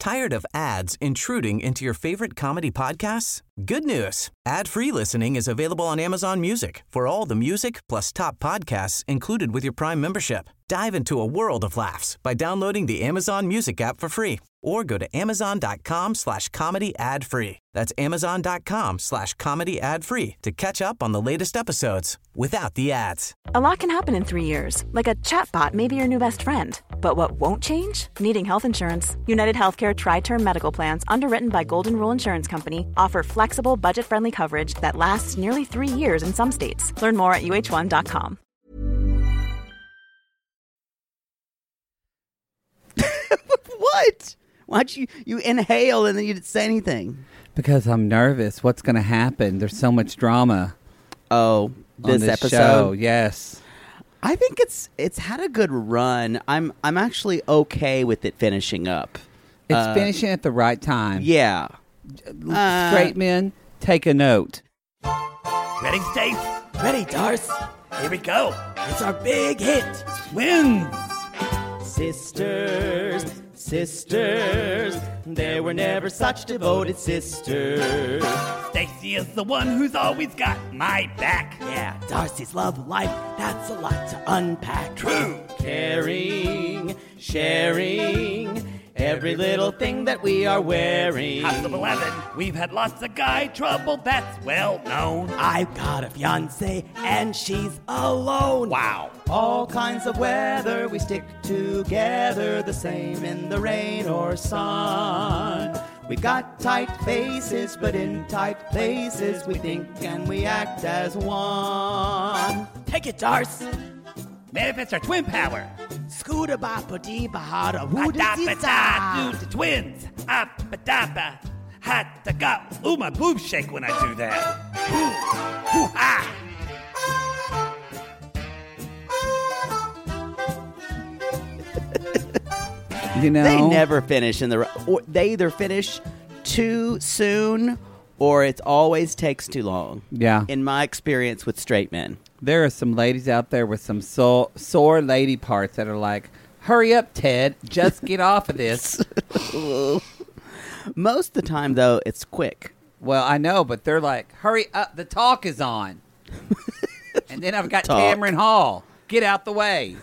Tired of ads intruding into your favorite comedy podcasts? Good news. Ad-free listening is available on Amazon Music for all the music plus top podcasts included with your Prime membership. Dive into a world of laughs by downloading the Amazon Music app for free or go to amazon.com/comedy ad-free. That's amazon.com/comedy ad-free to catch up on the latest episodes without the ads. A lot can happen in 3 years, like a chatbot may be your new best friend. But what won't change? Needing health insurance. United Healthcare Tri-Term Medical Plans, underwritten by Golden Rule Insurance Company, offer flexible, budget-friendly coverage that lasts nearly 3 years in some states. Learn more at uh1.com. What? Why'd you inhale and then you didn't say anything? Because I'm nervous. What's going to happen? There's so much drama. Oh, this episode? Show. Yes. I think it's had a good run. I'm actually okay with it finishing up. It's finishing at the right time. Yeah. Straight men, take a note. Ready, Stace? Ready, Darce. Here we go. It's our big hit. Twins. Sisters, sisters, there were never such devoted sisters. Stacy is the one who's always got my back. Yeah, Darcy's love life, that's a lot to unpack. True. Caring, sharing, every little thing that we are wearing. House of 11, we've had lots of guy trouble, that's well known. I've got a fiancé and she's alone. Wow. All kinds of weather, we stick together, the same in the rain or sun. We've got tight faces, but in tight places, we think and we act as one. Take it, Darce. Manifest our twin power. Scooter bapa dee bahada Ba-da-ba-da, do the twins. Up-ba-da-ba. Ha-da-ga. Ooh, my boobs shake when I do that. Ooh. Ooh-ah. You know, They never finish or they either finish too soon or it always takes too long. Yeah. In my experience with straight men. There are some ladies out there with some sore lady parts that are like, hurry up, Ted. Just get off of this. Most of the time, though, it's quick. Well, I know, but they're like, hurry up. The talk is on. And then I've got Talk. Tamron Hall. Get out the way.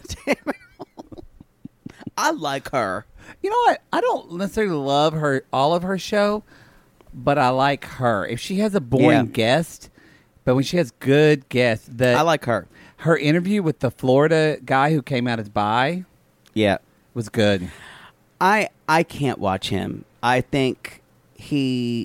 I like her. You know what? I don't necessarily love all of her show, but I like her. If she has a boring guest, but when she has good guests, I like her. Her interview with the Florida guy who came out as bi, was good. I can't watch him. I think he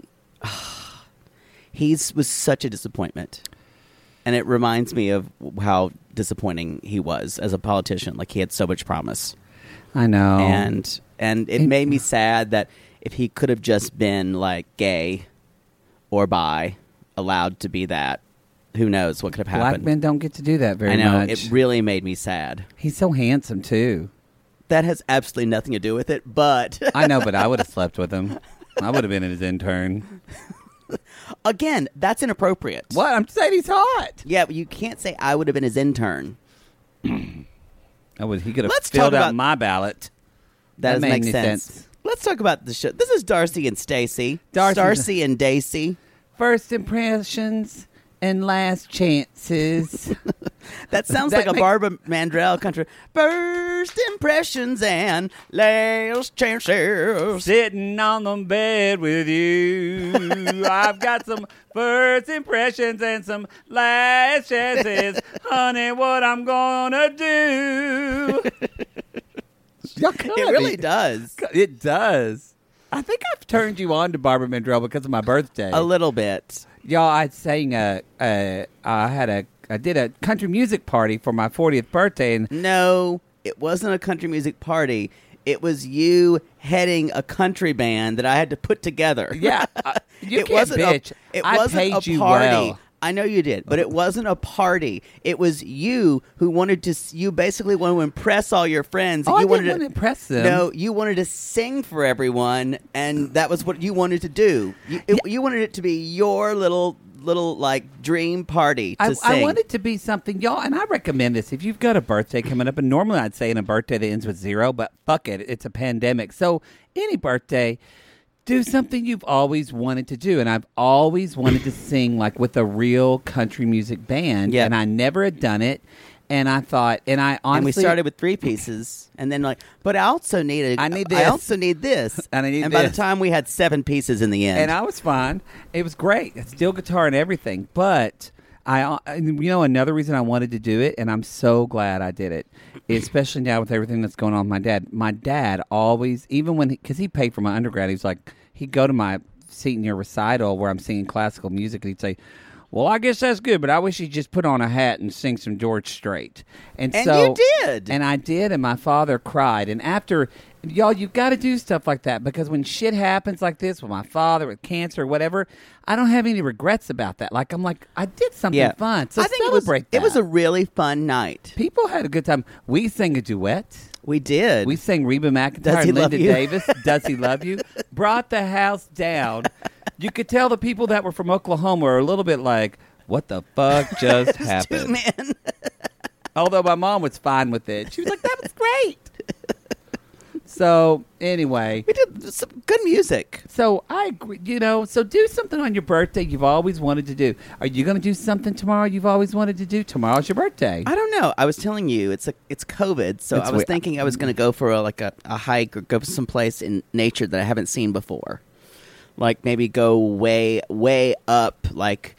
was such a disappointment. And it reminds me of how disappointing he was as a politician. Like, he had so much promise. I know. And it made me sad that if he could have just been, like, gay or bi, allowed to be that, who knows what could have happened. Black men don't get to do that very much. I know. It really made me sad. He's so handsome, too. That has absolutely nothing to do with it, but... I know, but I would have slept with him. I would have been his intern. Again, that's inappropriate. What? I'm saying he's hot. Yeah, but you can't say I would have been his intern. He could have Let's filled talk out about- my ballot. That doesn't made make any sense. Let's talk about the show. This is Darcy and Stacy. Darcy and Daisy. First impressions and last chances. That sounds like a Barbara Mandrell country. First impressions and last chances. Sitting on the bed with you. I've got some first impressions and some last chances. Honey, what I'm gonna do. It really does. It does. I think I've turned you on to Barbara Mandrell because of my birthday. A little bit. Y'all, I sang I did a country music party for my 40th birthday, and No, it wasn't a country music party. It was you heading a country band that I had to put together. yeah, you It can't wasn't bitch. I wasn't paid a you party. well. I know you did, but it wasn't a party. It was you who wanted to. You basically wanted to impress all your friends. Oh, you I didn't want to impress them. No, you wanted to sing for everyone, and that was what you wanted to do. You wanted it to be your little little like dream party to I sing. want it to be something, y'all, and I recommend this. If you've got a birthday coming up, and normally I'd say in a birthday that ends with 0, but fuck it, it's a pandemic. So any birthday, do something you've always wanted to do. And I've always wanted to sing like with a real country music band, and I never had done it. And I thought, and I honestly... And we started with 3 pieces, and then like, but I also needed... I need this. I also need this. And I need And by the this. time we had 7 pieces in the end. And I was fine. It was great. It's steel guitar and everything. But another reason I wanted to do it, and I'm so glad I did it, especially now with everything that's going on with my dad. My dad always, even when, because he paid for my undergrad, he was like, he'd go to my senior recital where I'm singing classical music, and he'd say, well, I guess that's good, but I wish he'd just put on a hat and sing some George Strait. And so, you did. And I did, and my father cried. And after, y'all, you've got to do stuff like that, because when shit happens like this with my father, with cancer or whatever, I don't have any regrets about that. Like, I'm like, I did something fun. So I think celebrate that. it was a really fun night. People had a good time. We sang a duet. We did. We sang Reba McEntire Does He and Love Linda You? Davis. Does He Love You? Brought the house down. You could tell the people that were from Oklahoma were a little bit like, what the fuck just happened? Man. Although my mom was fine with it. She was like, that was great. So, anyway. We did some good music. So, I agree, so do something on your birthday you've always wanted to do. Are you going to do something tomorrow you've always wanted to do? Tomorrow's your birthday. I don't know. I was telling you, it's COVID, so I was thinking I was going to go for a hike or go someplace in nature that I haven't seen before. Like maybe go way up, like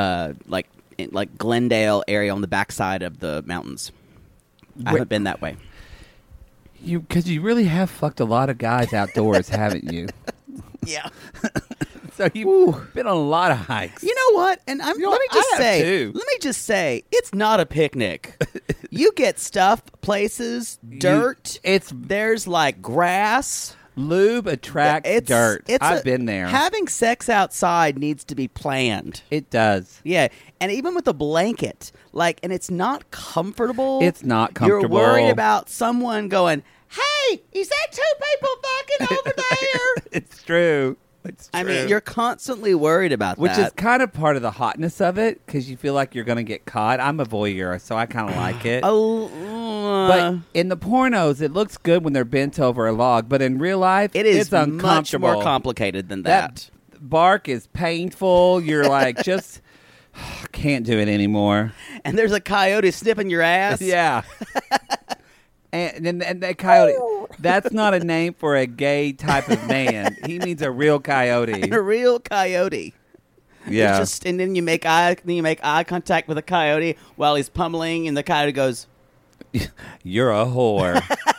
Glendale area on the backside of the mountains. I haven't been that way. Because you really have fucked a lot of guys outdoors, haven't you? Yeah. So you've been on a lot of hikes. You know what? And let me just say, it's not a picnic. You get stuff, places, dirt. There's like grass. Lube attracts dirt. I've been there. Having sex outside needs to be planned. It does. Yeah. And even with a blanket, and it's not comfortable. It's not comfortable. You're worried about someone going, hey, is that 2 people fucking over there? It's true. It's true. I mean, you're constantly worried about Which that. is kind of part of the hotness of it, because you feel like you're going to get caught. I'm a voyeur, so I kind of like it. But in the pornos, it looks good when they're bent over a log, but in real life, it's much uncomfortable. more complicated than that. Bark is painful. You're like, just can't do it anymore. And there's a coyote sniffing your ass. Yeah. And that coyote, that's not a name for a gay type of man. He means a real coyote. And a real coyote. Yeah. And then you make eye contact with a coyote while he's pummeling, and the coyote goes, "You're a whore."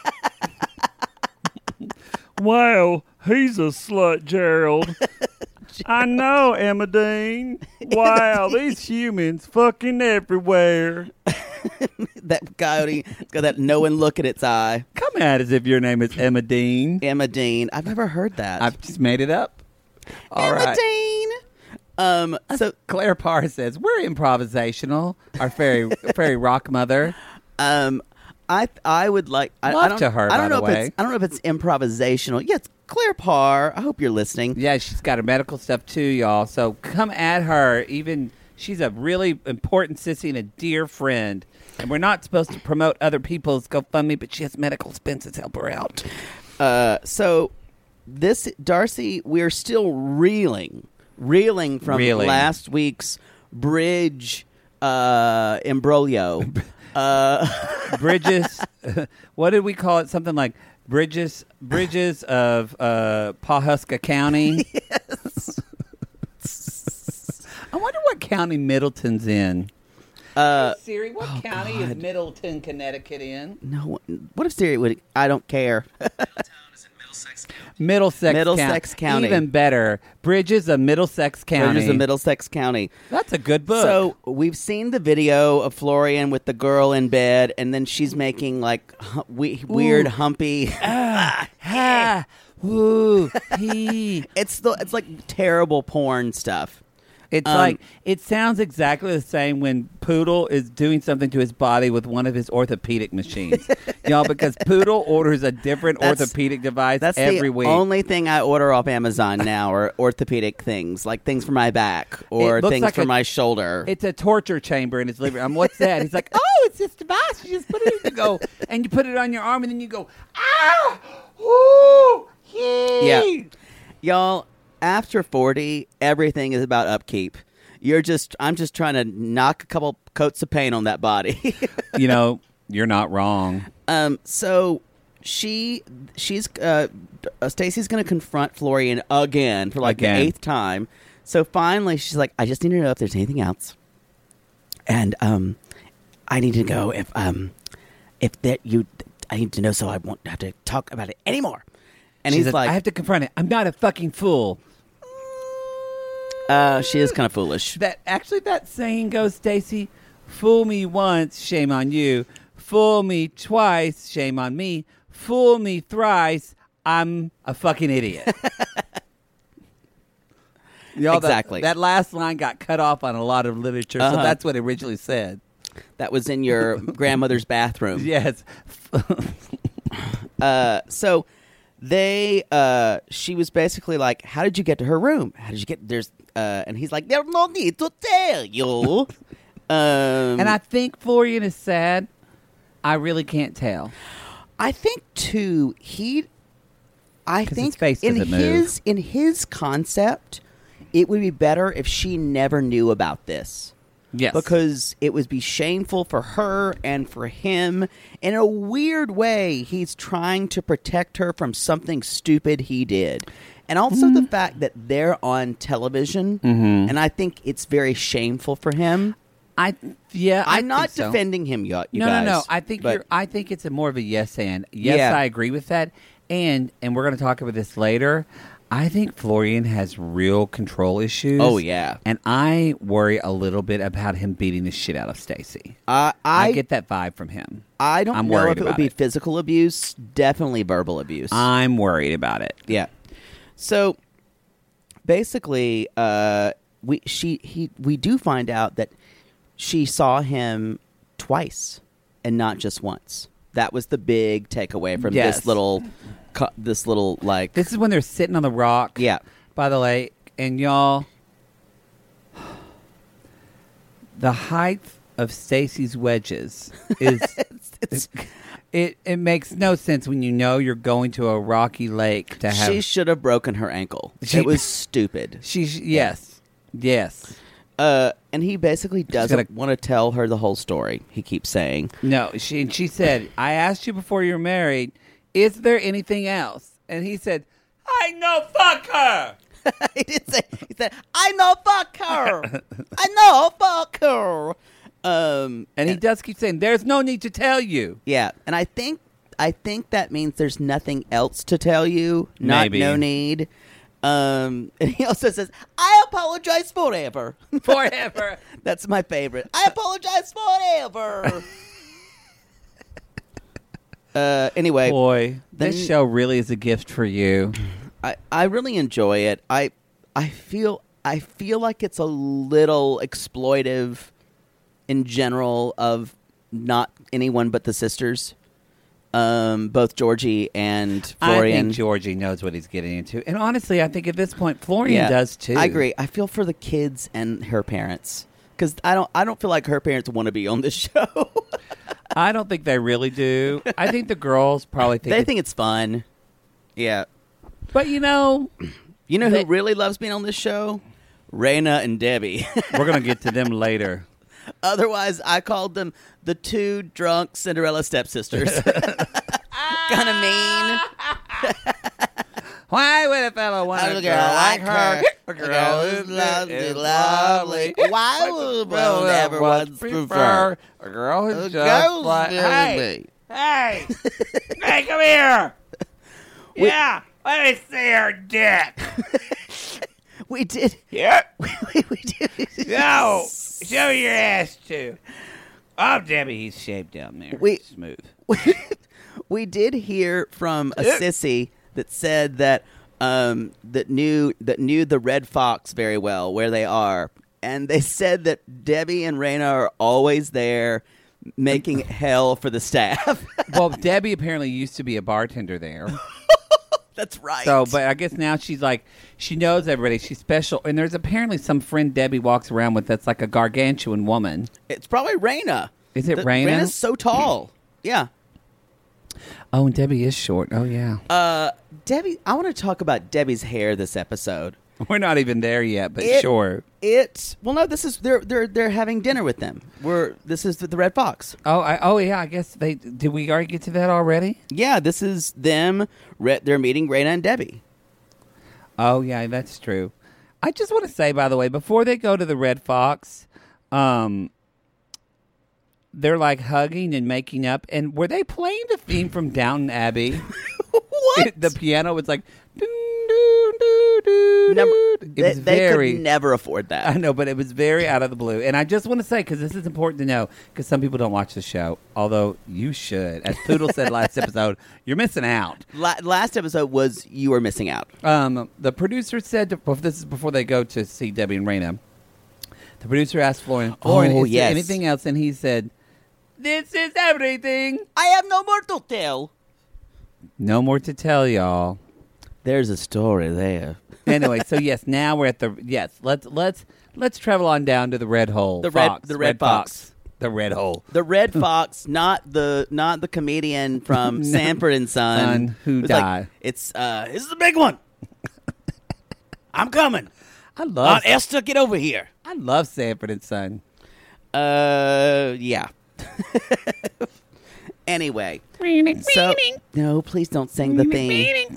Wow, he's a slut, Gerald. I know, Emma Dean. Wow, these humans fucking everywhere. That coyote got that knowing look in its eye. Come at as if your name is Emma Dean. Emma Dean. I've never heard that. I've just made it up. All Emma right. Dean. So Claire Parr says we're improvisational. Our fairy rock mother. I would like. Love to her. I don't by know the way. I don't know if it's improvisational. Yeah, it's Claire Parr. I hope you're listening. Yeah, she's got her medical stuff too, y'all. So come at her. Even she's a really important sissy and a dear friend. And we're not supposed to promote other people's GoFundMe, but she has medical expenses. Help her out. So this Darcy, we're still reeling from last week's bridge imbroglio. Bridges. What did we call it? Something like bridges of Pawhuska County. Yes. I wonder what county Middleton's in. Siri, what county is Middleton, Connecticut in? No, what if Siri would? I don't care. Middlesex County. Even better. Bridges of Middlesex County. Bridges of Middlesex County. That's a good book. So we've seen the video of Florian with the girl in bed, and then she's making like weird humpy. Ooh, he. It's like terrible porn stuff. It's like, it sounds exactly the same when Poodle is doing something to his body with one of his orthopedic machines. Y'all, because Poodle orders a different orthopedic device every week. That's the only thing I order off Amazon now are orthopedic things, like things for my back or things like for my shoulder. It's a torture chamber in his living room. What's that? He's like, oh, it's this device. You just put it in, and you put it on your arm, and then you go, ah, ooh, yeah. Y'all, after 40, everything is about upkeep. I'm just trying to knock a couple coats of paint on that body. You know, you're not wrong. So she's Stacy's going to confront Florian again for the 8th time. So finally, she's like, I just need to know if there's anything else, and I need to go I need to know so I won't have to talk about it anymore. And he's like, I have to confront it. I'm not a fucking fool. She is kind of foolish. That saying goes, Stacy, fool me once, shame on you. Fool me twice, shame on me. Fool me thrice, I'm a fucking idiot. Y'all, exactly. That last line got cut off on a lot of literature, so that's what it originally said. That was in your grandmother's bathroom. Yes. So she was basically like, how did you get to her room? How did you get and he's like, there's no need to tell you. And I think Florian is sad. I really can't tell. I think too, I think his face doesn't move. In his concept, it would be better if she never knew about this. Yes. Because it would be shameful for her and for him. In a weird way, he's trying to protect her from something stupid he did. And also the fact that they're on television, and I think it's very shameful for him. I'm not defending him yet, you guys. No. I think it's more of a yes and. Yes, I agree with that. And we're going to talk about this later. I think Florian has real control issues. Oh, yeah. And I worry a little bit about him beating the shit out of Stacy. I get that vibe from him. I don't know if it would be physical abuse. Definitely verbal abuse. I'm worried about it. Yeah. So, basically, we do find out that she saw him twice and not just once. That was the big takeaway from this little like. This is when they're sitting on the rock. Yeah. By the lake, and y'all, the height of Stacy's wedges is it makes no sense when you know you're going to a rocky lake to have. She should have broken her ankle. It was stupid. Yes. And he basically doesn't want to tell her the whole story. He keeps saying no. She said, "I asked you before you were married. Is there anything else?" And he said, "I know fuck her." He did say. He said, "I know fuck her. I know fuck her." And he does keep saying, "There's no need to tell you." Yeah, and I think that means there's nothing else to tell you. Maybe. No need. And he also says, "I apologize forever." Forever. That's my favorite. I apologize forever. Anyway, boy, this show really is a gift for you. I really enjoy it. I feel like it's a little exploitive in general of not anyone but the sisters. Both Georgie and Florian. I think Georgie knows what he's getting into. And honestly, I think at this point, Florian does too. I agree. I feel for the kids and her parents. Because I don't feel like her parents want to be on this show. I don't think they really do. I think the girls probably think... They think it's fun. Yeah. But you know who really loves being on this show? Raina and Debbie. We're going to get to them later. Otherwise, I called them the two drunk Cinderella stepsisters. Kind of mean. Why would a fellow want a girl like her? A girl who's lovely. Why would one ever want to prefer a girl who's just like... Hey, come here. Yeah, let me see her dick. We did. Yeah. We did. No, show your ass too. Oh, Debbie, he's shaved down there. Smooth. We did hear from a sissy that said that that knew the Red Fox very well, where they are, and they said that Debbie and Raina are always there making hell for the staff. Well, Debbie apparently used to be a bartender there. That's right. So, but I guess now she's like, she knows everybody. She's special. And there's apparently some friend Debbie walks around with that's like a gargantuan woman. It's probably Raina. Is it Raina? Raina's so tall. Yeah. Oh, and Debbie is short. Oh, yeah. Debbie, I want to talk about Debbie's hair this episode. We're not even there yet, but sure. They're having dinner with them. This is the Red Fox. Yeah, I guess did we already get to that already? Yeah, this is them. They're meeting Raina and Debbie. Oh, yeah, that's true. I just want to say, by the way, before they go to the Red Fox, they're like hugging and making up. And were they playing the theme from Downton Abbey? What? The piano was like, doo, doo, doo, doo, doo. They could never afford that. I know, but it was very out of the blue. And I just want to say, because this is important to know, because some people don't watch the show, although you should. As Poodle said last episode, you're missing out. Last episode was you were missing out. The producer said, this is before they go to see Debbie and Raina, the producer asked Florian, is there anything else? And he said, this is everything. I have no more to tell. No more to tell, y'all. There's a story there. Anyway, so yes, now we're at let's travel on down to the Red Hole. The Red Fox. The Red Hole. The Red Fox, not the comedian from Sanford and Son who died. This is the big one. I'm coming. I love Aunt Esther, get over here. I love Sanford and Son. Yeah. Anyway, so no, please don't sing the theme.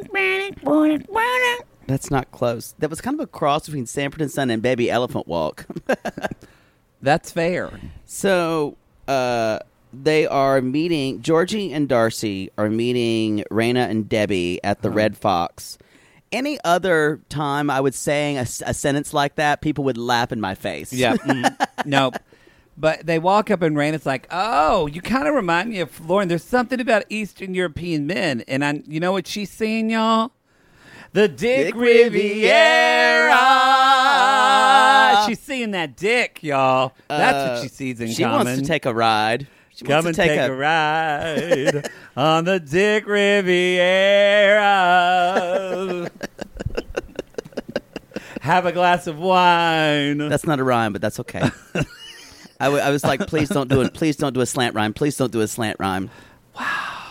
That's not close. That was kind of a cross between Sanford and Son and Baby Elephant Walk. That's fair. So, they are meeting. Georgie and Darcy are meeting Raina and Debbie at the Red Fox. Any other time I would say a sentence like that, people would laugh in my face. Yeah. Nope. But they walk up and Raina's like, oh, you kind of remind me of Lauren. There's something about Eastern European men. And you know what she's seeing, y'all? The Dick Riviera. She's seeing that dick, y'all. That's what she sees in She common. wants to take a ride. Come and take a ride on the Dick Riviera. Have a glass of wine. That's not a rhyme, but that's okay. I was like, please don't do it. Please don't do a slant rhyme. Please don't do a slant rhyme. Wow.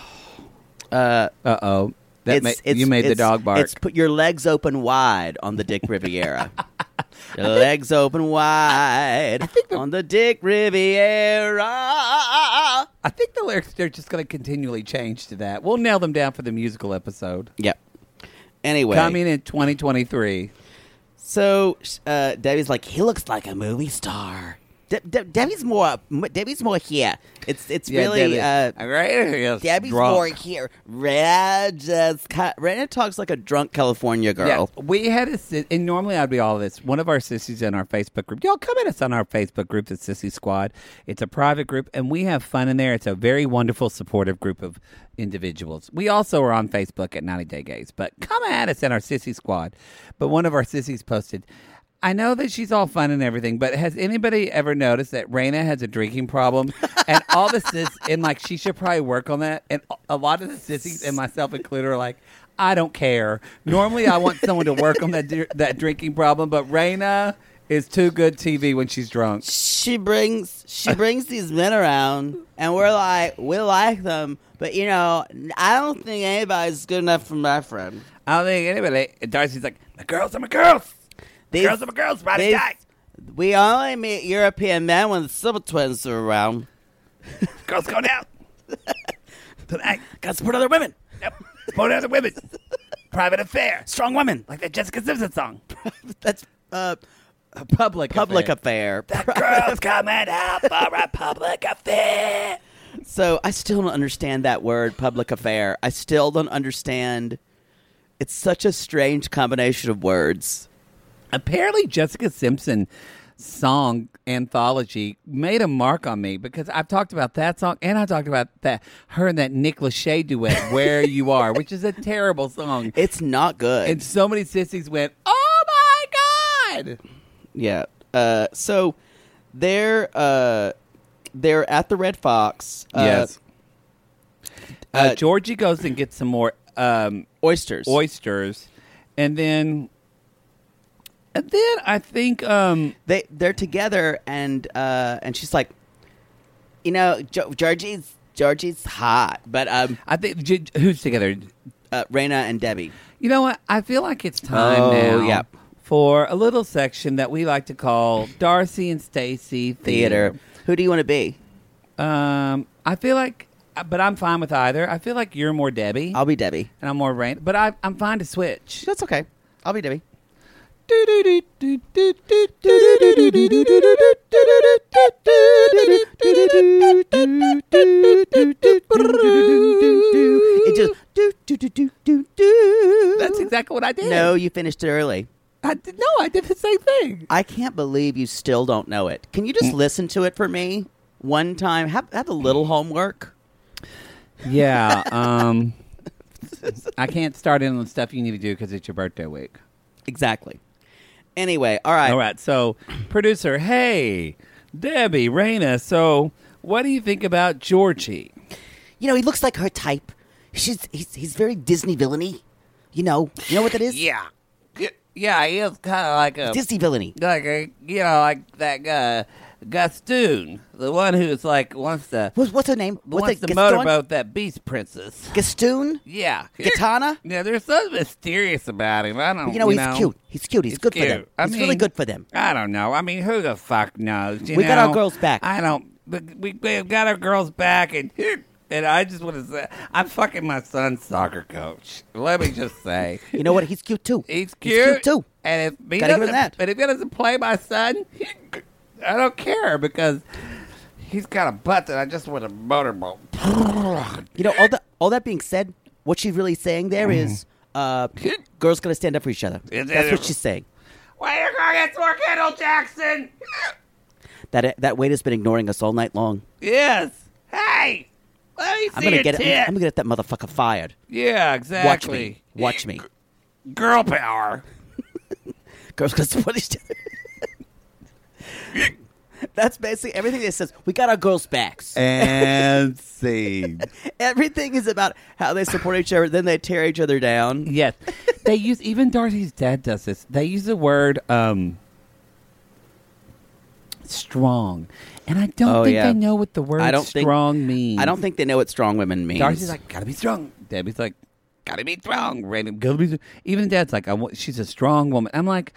Uh-oh. You made the dog bark. It's put your legs open wide on the Dick Riviera. Your legs open wide on the Dick Riviera. I think the lyrics, they're just going to continually change to that. We'll nail them down for the musical episode. Yep. Anyway. Coming in 2023. So, Debbie's like, he looks like a movie star. Debbie's more here. It's really Debbie's drunk. more here. Raina talks like a drunk California girl. Yeah, we had and normally I'd be all this. One of our sissies in our Facebook group. Y'all come at us on our Facebook group, the Sissy Squad. It's a private group, and we have fun in there. It's a very wonderful, supportive group of individuals. We also are on Facebook at 90 Day Gays, but come at us in our Sissy Squad. But one of our sissies posted, I know that she's all fun and everything, but has anybody ever noticed that Raina has a drinking problem? And all the and like, she should probably work on that. And a lot of the sissies, and myself included, are like, I don't care. Normally, I want someone to work on that drinking problem, but Raina is too good TV when she's drunk. She brings these men around, and we like them, but I don't think anybody's good enough for my friend. I don't think anybody. And Darcy's like, my girls are my girls. Girls are my girls, ride or die. We only meet European men when the Silver Twins are around. Girls go down. Tonight, gotta support other women. Yep. Support other women. Private affair. Strong women. Like that Jessica Simpson song. That's a public affair. That girl's coming out for a public affair. So I still don't understand that word, public affair. I still don't understand. It's such a strange combination of words. Apparently, Jessica Simpson song anthology made a mark on me because I've talked about that song and I talked about her and that Nick Lachey duet, Where You Are, which is a terrible song. It's not good. And so many sissies went, oh my God. Yeah. So they're at the Red Fox. Yes. Georgie goes and gets some more Oysters. And then I think they're together, and she's like, Georgie's hot, but I think who's together? Raina and Debbie. You know what? I feel like it's time now yeah. for a little section that we like to call Darcy and Stacy Theater. Who do you want to be? I feel like, but I'm fine with either. I feel like you're more Debbie. I'll be Debbie, and I'm more Raina. But I'm fine to switch. That's okay. I'll be Debbie. That's exactly what I did. No, you finished it early. I did the same thing. I can't believe you still don't know it. Can you just listen to it for me one time? Have a little homework. Yeah. I can't start in on the stuff you need to do because it's your birthday week. Exactly. Anyway, all right. So, producer, hey, Debbie, Raina. So, what do you think about Georgie? He looks like her type. He's very Disney villainy. You know what that is? Yeah, he is kind of like a Disney villainy. Like that Gastoon, the one who's like wants to. What's her name? Wants to motorboat that beast princess. Gastoon? Yeah, Katana? Yeah, there's something mysterious about him. I don't. He's cute. He's cute. He's good for them. He's really good for them. I don't know. I mean, who the fuck knows? We got our girls back. I don't. We've got our girls back, and I just want to say, I'm fucking my son's soccer coach. Let me just say. You know what? He's cute too. He's cute. He's cute too. And if he Gotta give him that. But if he doesn't play my son, I don't care because he's got a butt that I just want to motorboat. All that being said, what she's really saying there is, girls gotta stand up for each other. That's what she's saying. Why are you going to get more Kendall Jackson? That waiter's been ignoring us all night long. Yes. Hey. Let me see I'm gonna your get that motherfucker fired. Yeah, exactly. Watch me. Girl power. Girls gotta support each other. That's basically everything that says. We got our girls' backs. And scene. Everything is about how they support each other, then they tear each other down. Yes. They use, even Darcy's dad does this. They use the word strong. And I don't think they know what the word strong means. I don't think they know what strong women means. Darcy's like, gotta be strong. Debbie's like, gotta be strong. Random, gotta be. Even Dad's like, she's a strong woman. I'm like,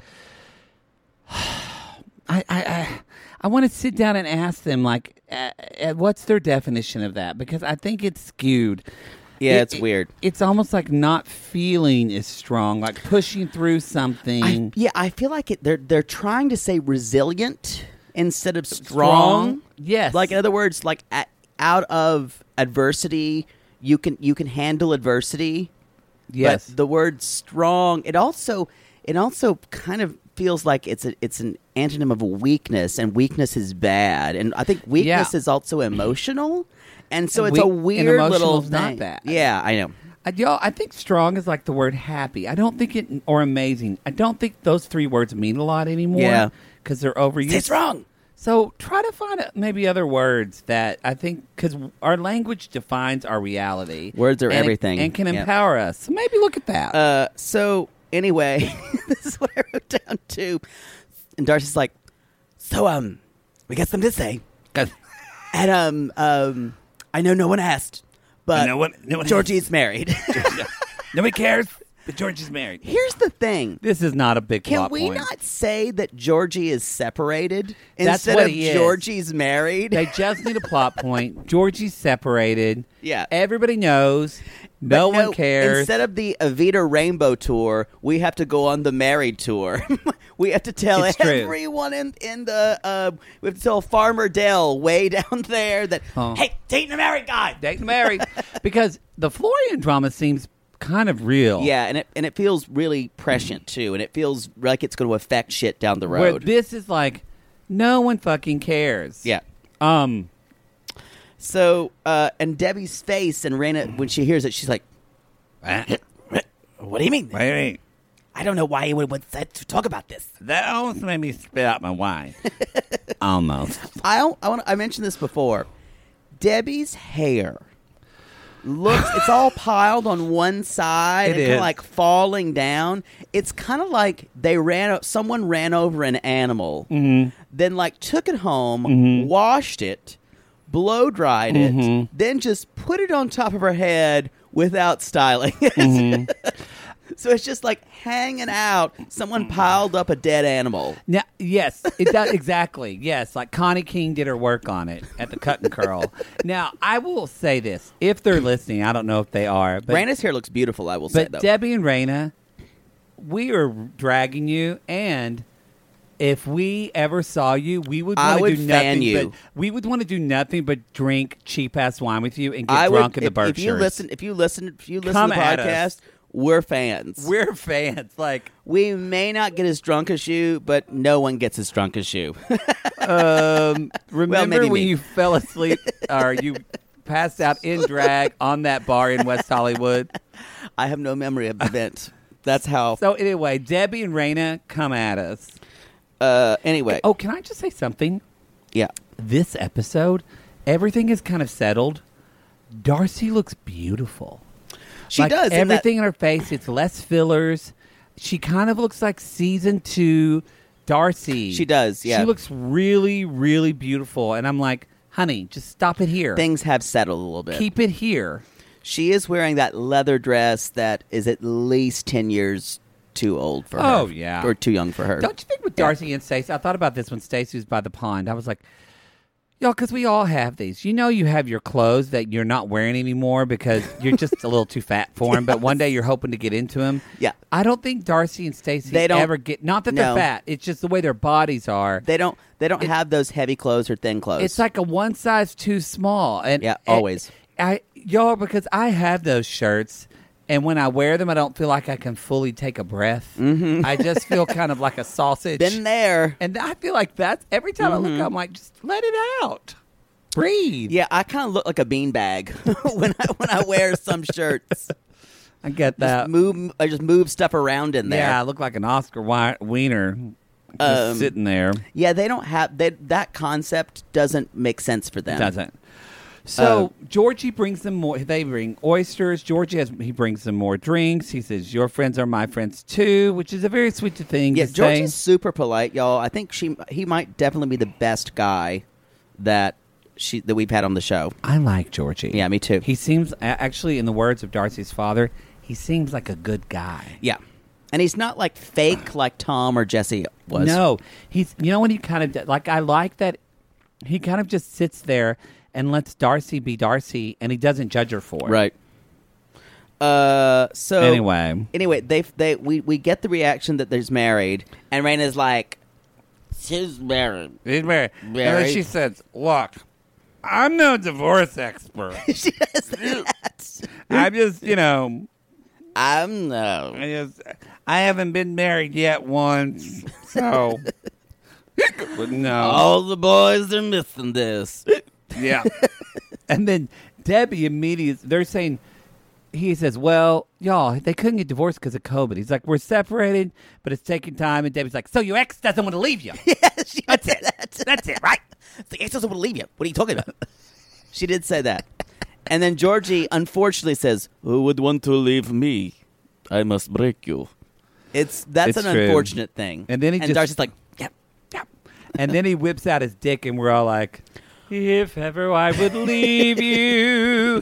I want to sit down and ask them, like, what's their definition of that? Because I think it's skewed. Yeah, it's weird. It's almost like not feeling is strong, like pushing through something. I feel like they're trying to say resilient instead of strong. Yes. Like, in other words, like out of adversity, you can handle adversity. Yes. But the word strong, it also kind of feels like it's an antonym of a weakness, and weakness is bad. And I think weakness is also emotional. And so it's a weird little thing. Not bad. Yeah, I know. I think strong is like the word happy. I don't think it, or amazing. I don't think those three words mean a lot anymore. Yeah. Because they're overused. Say strong. So try to find maybe other words that I think, because our language defines our reality. Words are everything. And can empower us. So maybe look at that. So anyway, this is what I wrote down too. And Darcy's like, so we got something to say. And I know no one asked, but no one Georgie's married. Nobody cares, but Georgie's married. Here's the thing. This is not a big plot point. Can we not say that Georgie is separated instead of Georgie's married? They just need a plot point. Georgie's separated. Yeah. Everybody knows. No one cares. Instead of the Evita Rainbow Tour, we have to go on the Married Tour. We have to tell everyone in the we have to tell Farmer Dell way down there that hey, dating a married guy. Dating married. Because the Florian drama seems kind of real. Yeah, and it feels really prescient too, and it feels like it's going to affect shit down the road. Where this is like No one fucking cares. Yeah. So, and Debbie's face and Raina, when she hears it, she's like, What do you mean? I don't know why you would talk about this. That almost made me spit out my wine. Almost. I mentioned this before. Debbie's hair it's all piled on one side and kind of like falling down. It's kind of like someone ran over an animal, then like took it home, washed it, blow dried it, then just put it on top of her head without styling it. So it's just like hanging out. Someone piled up a dead animal. Now, yes, it does exactly. Yes, like Connie King did her work on it at the Cut and Curl. Now, I will say this: if they're listening, I don't know if they are. But Raina's hair looks beautiful. I will say, though. Debbie and Raina, we are dragging you, and if we ever saw you, we would want to do fan nothing. you. But we would want to do nothing but drink cheap ass wine with you and get drunk in the Berkshires. If you listen to the Come at us. podcast. We're fans. We're fans. Like, we may not get as drunk as you, but no one gets as drunk as you. Remember when you fell asleep or you passed out in drag on that bar in West Hollywood? I have no memory of the event. That's how. So anyway, Debbie and Raina, come at us. Anyway. Oh, can I just say something? Yeah. This episode, everything is kind of settled. Darcy looks beautiful. She does. Everything in her face. It's less fillers. She kind of looks like season 2 Darcy. She does, yeah. She looks really, really beautiful. And I'm like, honey, just stop it here. Things have settled a little bit. Keep it here. She is wearing that leather dress that is at least 10 years too old for her. Oh, yeah. Or too young for her. Don't you think with Darcy and Stacey, I thought about this when Stacey was by the pond. I was like, y'all, because we all have these. You know you have your clothes that you're not wearing anymore because you're just a little too fat for them, but one day you're hoping to get into them. Yeah. I don't think Darcy and Stacey ever get, not that they're fat, it's just the way their bodies are. They don't have those heavy clothes or thin clothes. It's like a one size too small. And yeah, always. Y'all, because I have those shirts, and when I wear them, I don't feel like I can fully take a breath. Mm-hmm. I just feel kind of like a sausage. Been there. And I feel like that's, every time I look, I'm like, just let it out. Breathe. Yeah, I kind of look like a beanbag when I wear some shirts. I get that. I just move stuff around in there. Yeah, I look like an Oscar wiener just sitting there. Yeah, they don't have that concept doesn't make sense for them. It doesn't. So Georgie brings them more. They bring oysters. He brings them more drinks. He says, "Your friends are my friends too," which is a very sweet thing. Yeah, to Georgie's say. super polite, y'all. I think he might definitely be the best guy that we've had on the show. I like Georgie. Yeah, me too. He seems, actually, in the words of Darcy's father, he seems like a good guy. Yeah, and he's not like fake like Tom or Jesse was. No, he's. You know when he kind of like. I like that he kind of just sits there and lets Darcy be Darcy, and he doesn't judge her for it. Right. So anyway, we get the reaction that there's married, and Raina's like, she's married. He's married. And then she says, "Look, I'm no divorce expert. She does that. I'm just, I haven't been married yet once, so but no. All the boys are missing this." Yeah. And then Debbie immediately, they're saying, he says, "Well, y'all, they couldn't get divorced because of COVID." He's like, "We're separated, but it's taking time." And Debbie's like, "So your ex doesn't want to leave you?" Yeah, that's it. That's it, right? The ex doesn't want to leave you. What are you talking about? She did say that. And then Georgie, unfortunately, says, "Who would want to leave me? I must break you." That's an true. Unfortunate thing. And then Darcy's like, "Yep, yep." And then he whips out his dick, and we're all like, "If ever I would leave you."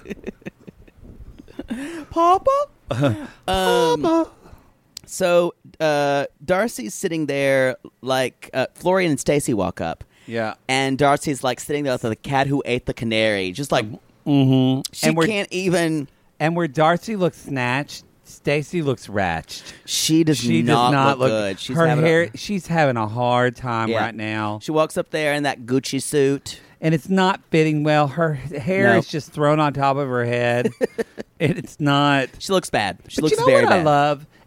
Papa? Papa. So Darcy's sitting there like Florian and Stacey walk up. Yeah. And Darcy's like sitting there with the cat who ate the canary. Just like, she can't even. And where Darcy looks snatched, Stacey looks ratched. She does not look good. She's having a hard time right now. She walks up there in that Gucci suit. And it's not fitting well. Her hair is just thrown on top of her head. It's not. She looks bad. She But looks you know very what bad. I love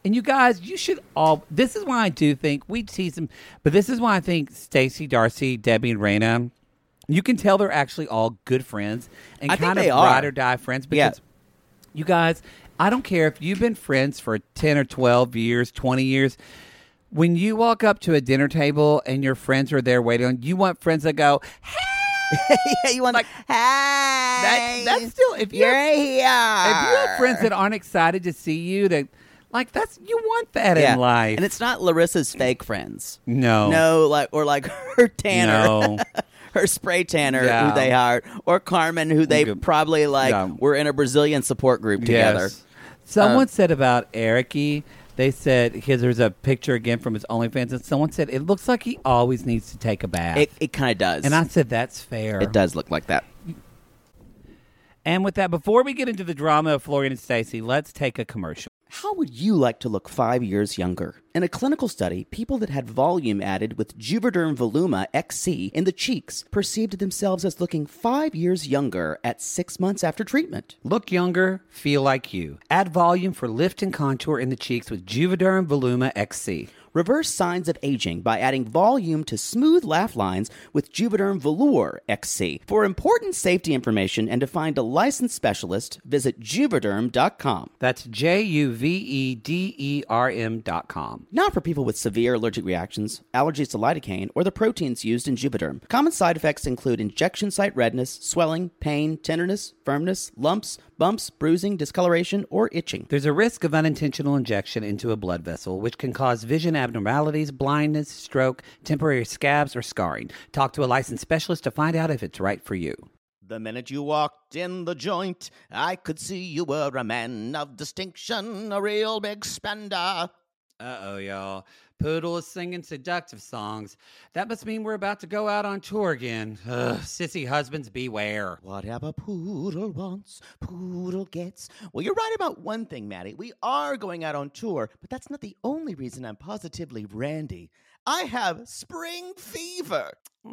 And you guys, you should all. This is why I do think we tease them, but this is why I think Stacey, Darcy, Debbie, and Raina. You can tell they're actually all good friends and kind of ride or die friends. Because you guys, I don't care if you've been friends for 10 or 12 years, 20 years. When you walk up to a dinner table and your friends are there waiting on you, want friends that go, hey. Yeah, you want like, hey. That's still if you're here. If you have friends that aren't excited to see you, that like that's you want that in life. And it's not Larissa's fake friends. No, like her tanner. No. Her spray tanner who they hired, or Carmen who they probably were in a Brazilian support group together. Yes. Someone said about Ericy, they said, because there's a picture again from his OnlyFans, and someone said, it looks like he always needs to take a bath. It kind of does. And I said, that's fair. It does look like that. And with that, before we get into the drama of Florian and Stacey, let's take a commercial. How would you like to look 5 years younger? In a clinical study, people that had volume added with Juvederm Voluma XC in the cheeks perceived themselves as looking 5 years younger at 6 months after treatment. Look younger, feel like you. Add volume for lift and contour in the cheeks with Juvederm Voluma XC. Reverse signs of aging by adding volume to smooth laugh lines with Juvederm Velour XC. For important safety information and to find a licensed specialist, visit Juvederm.com. That's JUVEDERM.com. Not for people with severe allergic reactions, allergies to lidocaine, or the proteins used in Juvederm. Common side effects include injection site redness, swelling, pain, tenderness, firmness, lumps, bumps, bruising, discoloration, or itching. There's a risk of unintentional injection into a blood vessel, which can cause vision abnormalities, blindness, stroke, temporary scabs, or scarring. Talk to a licensed specialist to find out if it's right for you. The minute you walked in the joint, I could see you were a man of distinction, a real big spender. Uh-oh, y'all. Poodle is singing seductive songs. That must mean we're about to go out on tour again. Ugh, sissy husbands, beware. Whatever Poodle wants, Poodle gets. Well, you're right about one thing, Maddie. We are going out on tour, but that's not the only reason I'm positively randy. I have spring fever.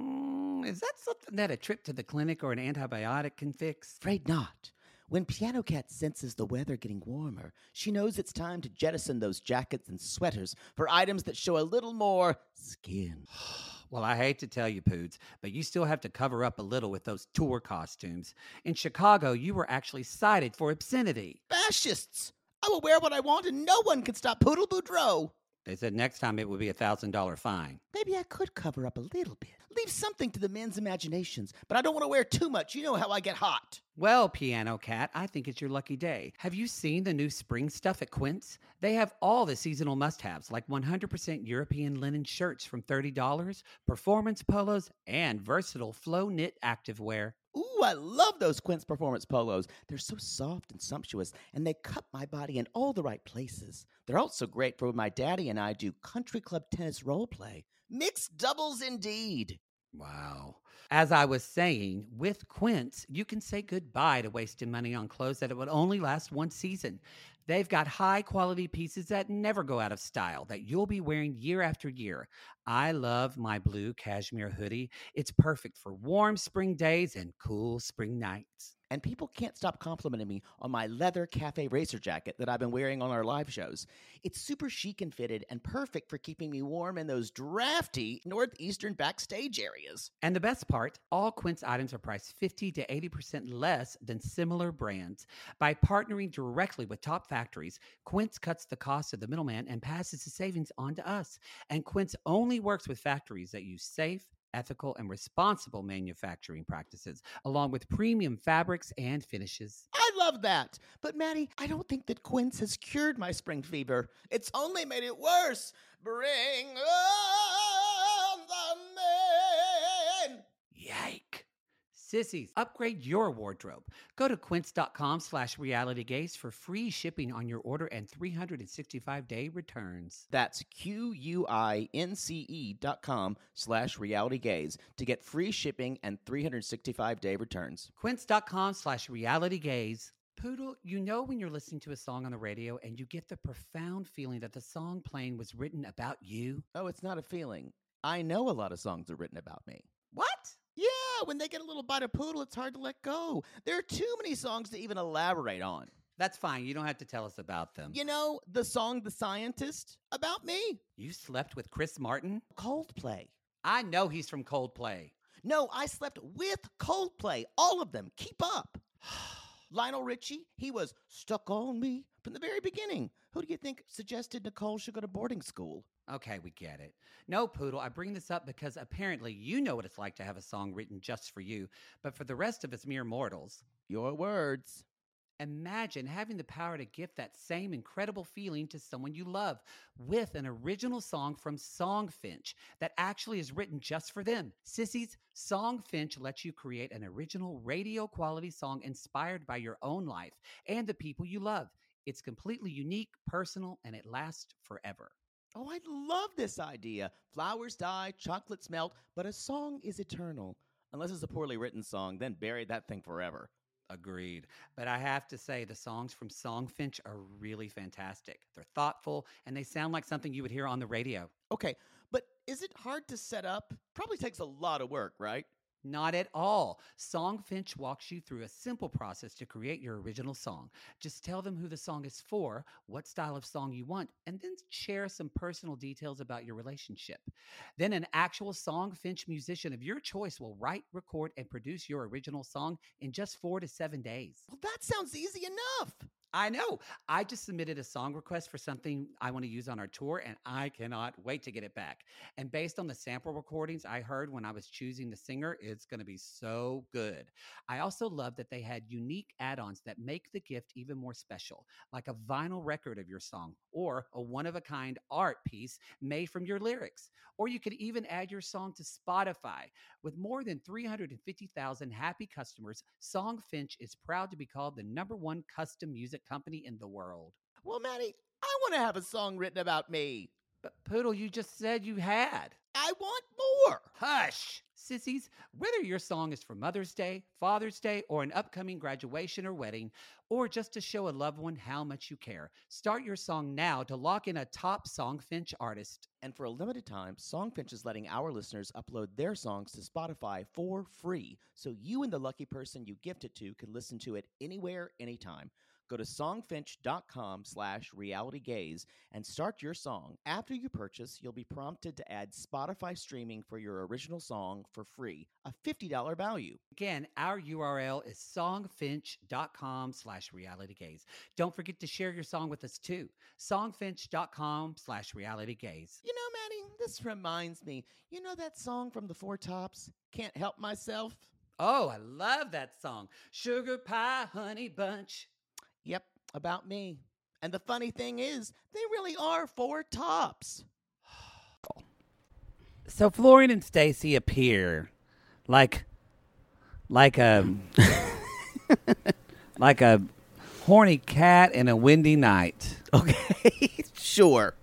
Is that something that a trip to the clinic or an antibiotic can fix? Afraid not. When Piano Cat senses the weather getting warmer, she knows it's time to jettison those jackets and sweaters for items that show a little more skin. Well, I hate to tell you, Poods, but you still have to cover up a little with those tour costumes. In Chicago, you were actually cited for obscenity. Fascists! I will wear what I want and no one can stop Poodle Boudreaux. They said next time it would be a $1,000 fine. Maybe I could cover up a little bit. Leave something to the men's imaginations, but I don't want to wear too much. You know how I get hot. Well, Piano Cat, I think it's your lucky day. Have you seen the new spring stuff at Quince? They have all the seasonal must-haves, like 100% European linen shirts from $30, performance polos, and versatile flow knit activewear. Ooh, I love those Quince Performance polos. They're so soft and sumptuous, and they cut my body in all the right places. They're also great for when my daddy and I do country club tennis role play. Mixed doubles indeed. Wow. As I was saying, with Quince, you can say goodbye to wasting money on clothes that it would only last one season. They've got high-quality pieces that never go out of style, that you'll be wearing year after year. I love my blue cashmere hoodie. It's perfect for warm spring days and cool spring nights. And people can't stop complimenting me on my leather cafe racer jacket that I've been wearing on our live shows. It's super chic and fitted and perfect for keeping me warm in those drafty northeastern backstage areas. And the best part, all Quince items are priced 50 to 80% less than similar brands. By partnering directly with top factories, Quince cuts the cost of the middleman and passes the savings on to us. And Quince only works with factories that use safe, ethical, and responsible manufacturing practices, along with premium fabrics and finishes. I love that. But Maddie, I don't think that Quince has cured my spring fever. It's only made it worse. Bring on the men. Yike. Sissies, upgrade your wardrobe. Go to quince.com/realitygaze for free shipping on your order and 365-day returns. That's QUINCE.com/realitygaze to get free shipping and 365-day returns. Quince.com/realitygaze. Poodle, you know when you're listening to a song on the radio and you get the profound feeling that the song playing was written about you? Oh, it's not a feeling. I know a lot of songs are written about me. What? Yeah, when they get a little bite of Poodle, it's hard to let go. There are too many songs to even elaborate on. That's fine. You don't have to tell us about them. You know, the song The Scientist, about me. You slept with Chris Martin? Coldplay. I know he's from Coldplay. No, I slept with Coldplay. All of them. Keep up. Lionel Richie, he was stuck on me from the very beginning. Who do you think suggested Nicole should go to boarding school? Okay, we get it. No, Poodle, I bring this up because apparently you know what it's like to have a song written just for you, but for the rest of us mere mortals. Your words. Imagine having the power to gift that same incredible feeling to someone you love with an original song from Songfinch that actually is written just for them. Sissies, Songfinch lets you create an original radio quality song inspired by your own life and the people you love. It's completely unique, personal, and it lasts forever. Oh, I love this idea. Flowers die, chocolates melt, but a song is eternal. Unless it's a poorly written song, then bury that thing forever. Agreed. But I have to say, the songs from Songfinch are really fantastic. They're thoughtful, and they sound like something you would hear on the radio. Okay, but is it hard to set up? Probably takes a lot of work, right? Not at all. Songfinch walks you through a simple process to create your original song. Just tell them who the song is for, what style of song you want, and then share some personal details about your relationship. Then an actual Songfinch musician of your choice will write, record, and produce your original song in just 4 to 7 days. Well, that sounds easy enough. I know. I just submitted a song request for something I want to use on our tour, and I cannot wait to get it back. And based on the sample recordings I heard when I was choosing the singer, it's going to be so good. I also love that they had unique add-ons that make the gift even more special, like a vinyl record of your song or a one-of-a-kind art piece made from your lyrics. Or you could even add your song to Spotify. With more than 350,000 happy customers, Songfinch is proud to be called the #1 custom music company in the world. Well, Maddie, I want to have a song written about me. But Poodle, you just said you had. I want more. Hush! Sissies, whether your song is for Mother's Day, Father's Day, or an upcoming graduation or wedding, or just to show a loved one how much you care, start your song now to lock in a top Songfinch artist. And for a limited time, Songfinch is letting our listeners upload their songs to Spotify for free, so you and the lucky person you gift it to can listen to it anywhere, anytime. Go to songfinch.com/realitygaze and start your song. After you purchase, you'll be prompted to add Spotify streaming for your original song for free, a $50 value. Again, our URL is songfinch.com/realitygaze. Don't forget to share your song with us too. Songfinch.com/realitygaze. You know, Maddie, this reminds me. You know that song from the Four Tops, Can't Help Myself? Oh, I love that song. Sugar Pie Honey Bunch. Yep, about me. And the funny thing is, they really are Four Tops. So Florian and Stacy appear like a like a horny cat in a windy night. Okay, sure.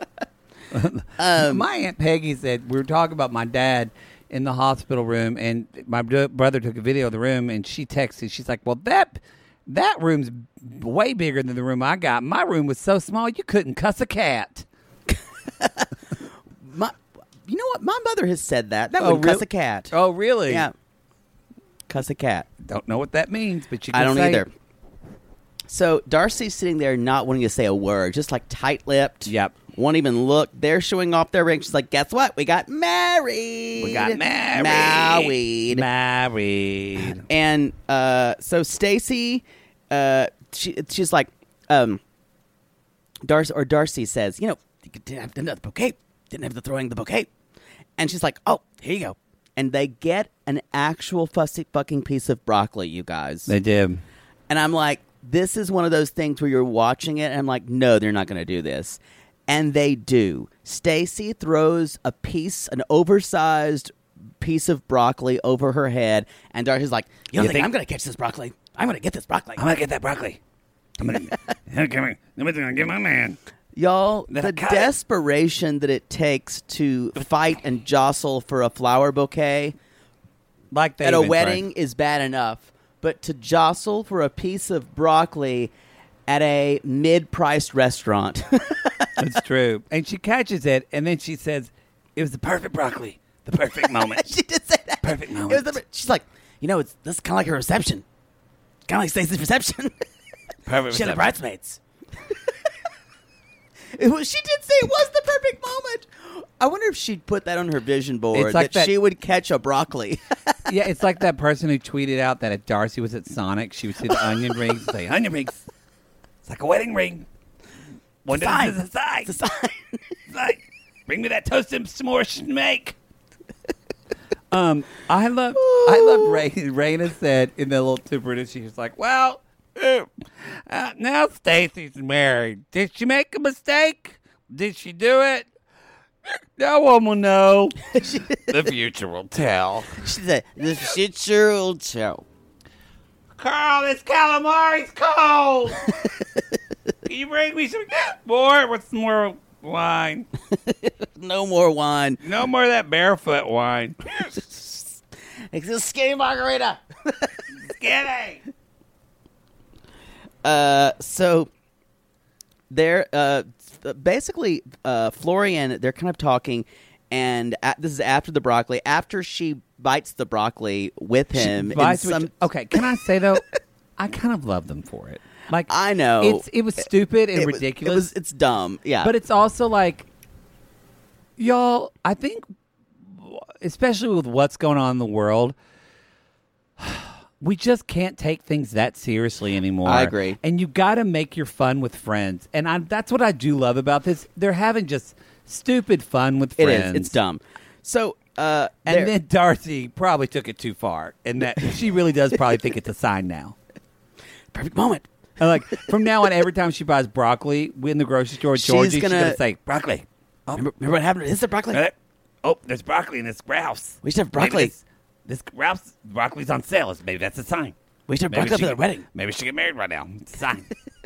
My Aunt Peggy said, we were talking about my dad in the hospital room, and my brother took a video of the room, and she texted, she's like, well, that room's way bigger than the room I got. My room was so small you couldn't cuss a cat. You know what? My mother has said that. That Oh, would cuss really? a cat. Oh, really? Yeah. Cuss a cat. Don't know what that means, but you can I don't say either. it. So Darcy's sitting there not wanting to say a word, just like tight-lipped. Yep. Won't even look. They're showing off their ring. She's like, guess what? We got married. We got married. Married. And so Stacy, she's like, Darcy says, you know, you didn't have the bouquet. Didn't have the throwing the bouquet. And she's like, oh, here you go. And they get an actual fucking piece of broccoli, you guys. They did. And I'm like, this is one of those things where you're watching it, and I'm like, no, they're not going to do this. And they do. Stacy throws an oversized piece of broccoli over her head, and Darcy's like, you don't think I'm going to catch this broccoli? I'm going to get this broccoli. I'm going to get that broccoli. I'm going to get my man. Y'all, Then the I cut desperation that it takes to fight and jostle for a flower bouquet Like at a wedding is bad enough. But to jostle for a piece of broccoli at a mid-priced restaurant. That's true. And she catches it, and then she says, it was the perfect broccoli. The perfect moment. She did say that. Perfect moment. She's like, you know, this is kind of like a reception. Kind of like Stacey's reception. Perfect. She had the bridesmaids. She did say it was the perfect moment. I wonder if she'd put that on her vision board, It's like that- she would catch a broccoli. Yeah, it's like that person who tweeted out that if Darcy was at Sonic, she would see the onion rings and say, Onion rings. It's like a wedding ring. One It's a sign. is a sign. It's a sign. Sign. Bring me that toasted s'more snake. I love Raina said in the little two-parter, she was like, well, now Stacy's married. Did she make a mistake? Did she do it? No one will know. The future will tell. She said, the future will tell. Carl, this calamari's cold. Can you bring me some more? What's some more wine? No more wine. No more of that barefoot wine. It's a skinny margarita. Skinny. So they're basically Florian. They're kind of talking, and this is after the broccoli. After she bites the broccoli with him. Okay, can I say though, I kind of love them for it. Like I know it was stupid and ridiculous. It's dumb. Yeah, but it's also like, y'all. I think, especially with what's going on in the world. We just can't take things that seriously anymore. I agree. And you got to make your fun with friends. And that's what I do love about this. They're having just stupid fun with friends. It is. It's dumb. So, and then Darcy probably took it too far. And that she really does probably think it's a sign now. Perfect moment. And like, from now on, every time she buys broccoli in the grocery store, she's going to say, broccoli. Oh. Remember what happened? Is it broccoli? Oh, there's broccoli in this Ralph's. We should have broccoli. This Ralph's broccoli's on sale. Maybe that's a sign. We should have broccoli for the wedding. Maybe we should get married right now. It's a sign.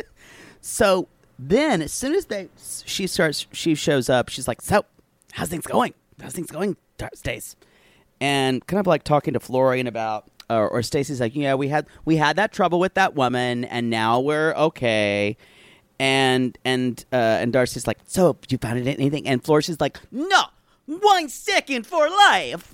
So then, as soon as she shows up. She's like, "So, how's things going? Stace?" And kind of like talking to Florian about, or Stacy's like, "Yeah, we had that trouble with that woman, and now we're okay." And Darcy's like, "So, you found anything?" And Florian's like, "No, 1 second for life."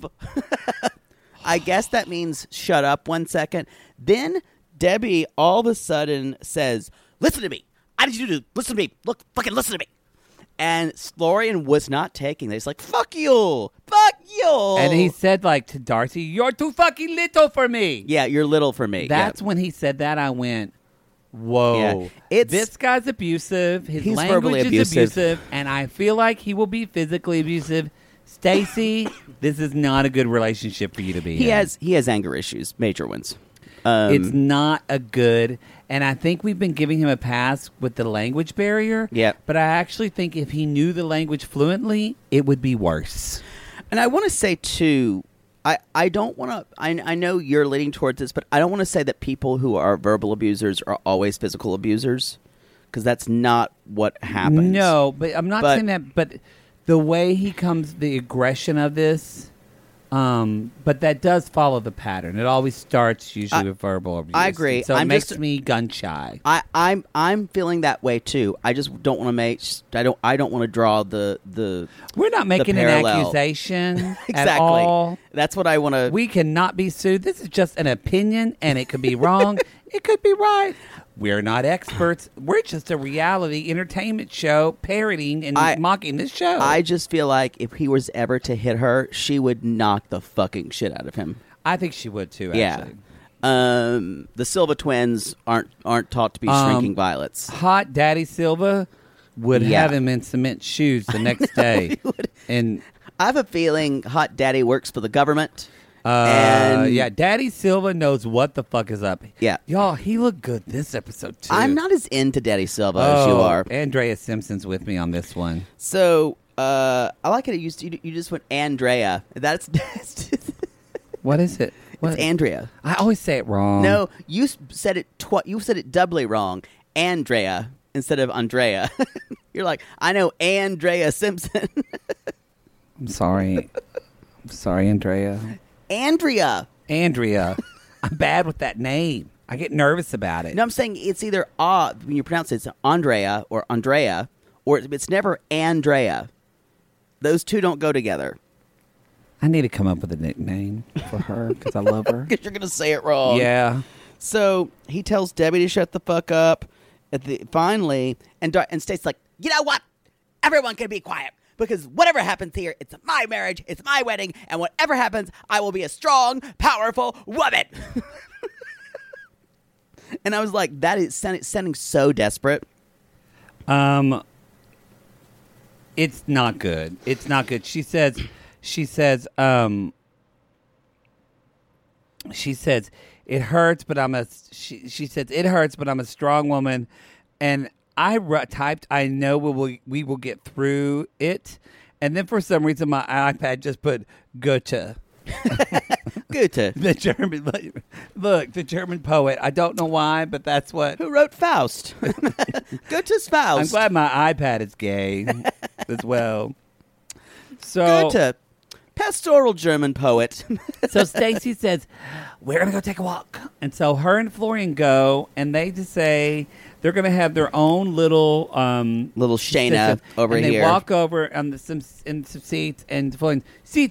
I guess that means shut up 1 second. Then Debbie all of a sudden says, "Listen to me. I need you to listen to me. Look, fucking listen to me." And Florian was not taking this. He's like, "Fuck you. Fuck you." And he said, like, to Darcy, "You're too fucking little for me." Yeah, you're little for me. That's when he said that. I went, whoa. Yeah. This guy's abusive. He's verbally language is abusive. And I feel like he will be physically abusive. Stacy, this is not a good relationship for you to be in. He has anger issues, major ones. It's not a good, and I think we've been giving him a pass with the language barrier. Yeah. But I actually think if he knew the language fluently, it would be worse. And I want to say, too, I don't want to, I know you're leaning towards this, but I don't want to say that people who are verbal abusers are always physical abusers, because that's not what happens. No, but I'm not saying that, but the way he comes, the aggression of this, but that does follow the pattern. It always starts usually with verbal abuse. I agree. So it makes me gun shy. I'm feeling that way too. I just don't want to make. I don't want to draw the. We're not making an parallel. accusation Exactly. at all. That's what I want to. We cannot be sued. This is just an opinion, and it could be wrong. It could be right. We're not experts. We're just a reality entertainment show parodying and mocking this show. I just feel like if he was ever to hit her, she would knock the fucking shit out of him. I think she would too, actually. Yeah. The Silva twins aren't taught to be shrinking violets. Hot Daddy Silva would have him in cement shoes the next day. And I have a feeling Hot Daddy works for the government. Daddy Silva knows what the fuck is up. Yeah. Y'all, he looked good this episode, too. I'm not as into Daddy Silva as you are. Andrea Simpson's with me on this one. So, I like it. You just went Andrea. That's what is it? What? It's Andrea. I always say it wrong. No, you said it you said it doubly wrong. Andrea instead of Andrea. You're like, I know Andrea Simpson. I'm sorry. Andrea. Andrea. I'm bad with that name. I get nervous about it. No, I'm saying it's either when you pronounce it, it's Andrea, or it's never Andrea. Those two don't go together. I need to come up with a nickname for her because I love her. Because you're going to say it wrong. Yeah. So he tells Debbie to shut the fuck up. finally, and Stacy's like, you know what? Everyone can be quiet. Because whatever happens here, it's my marriage, it's my wedding, and whatever happens, I will be a strong, powerful woman. And I was like, that is sounding so desperate. It's not good. It's not good. She says, it hurts, but she says, it hurts, but I'm a strong woman. And I typed, I know we will get through it. And then for some reason, my iPad just put Goethe. Goethe. The German poet. I don't know why, but that's what. Who wrote Faust? Goethe's Faust. I'm glad my iPad is gay as well. So Goethe, pastoral German poet. So Stacy says, we're going to go take a walk. And so her and Florian go, and they just say they're going to have their own little Shayna over and here. They walk over on some seats, and Florian, seat.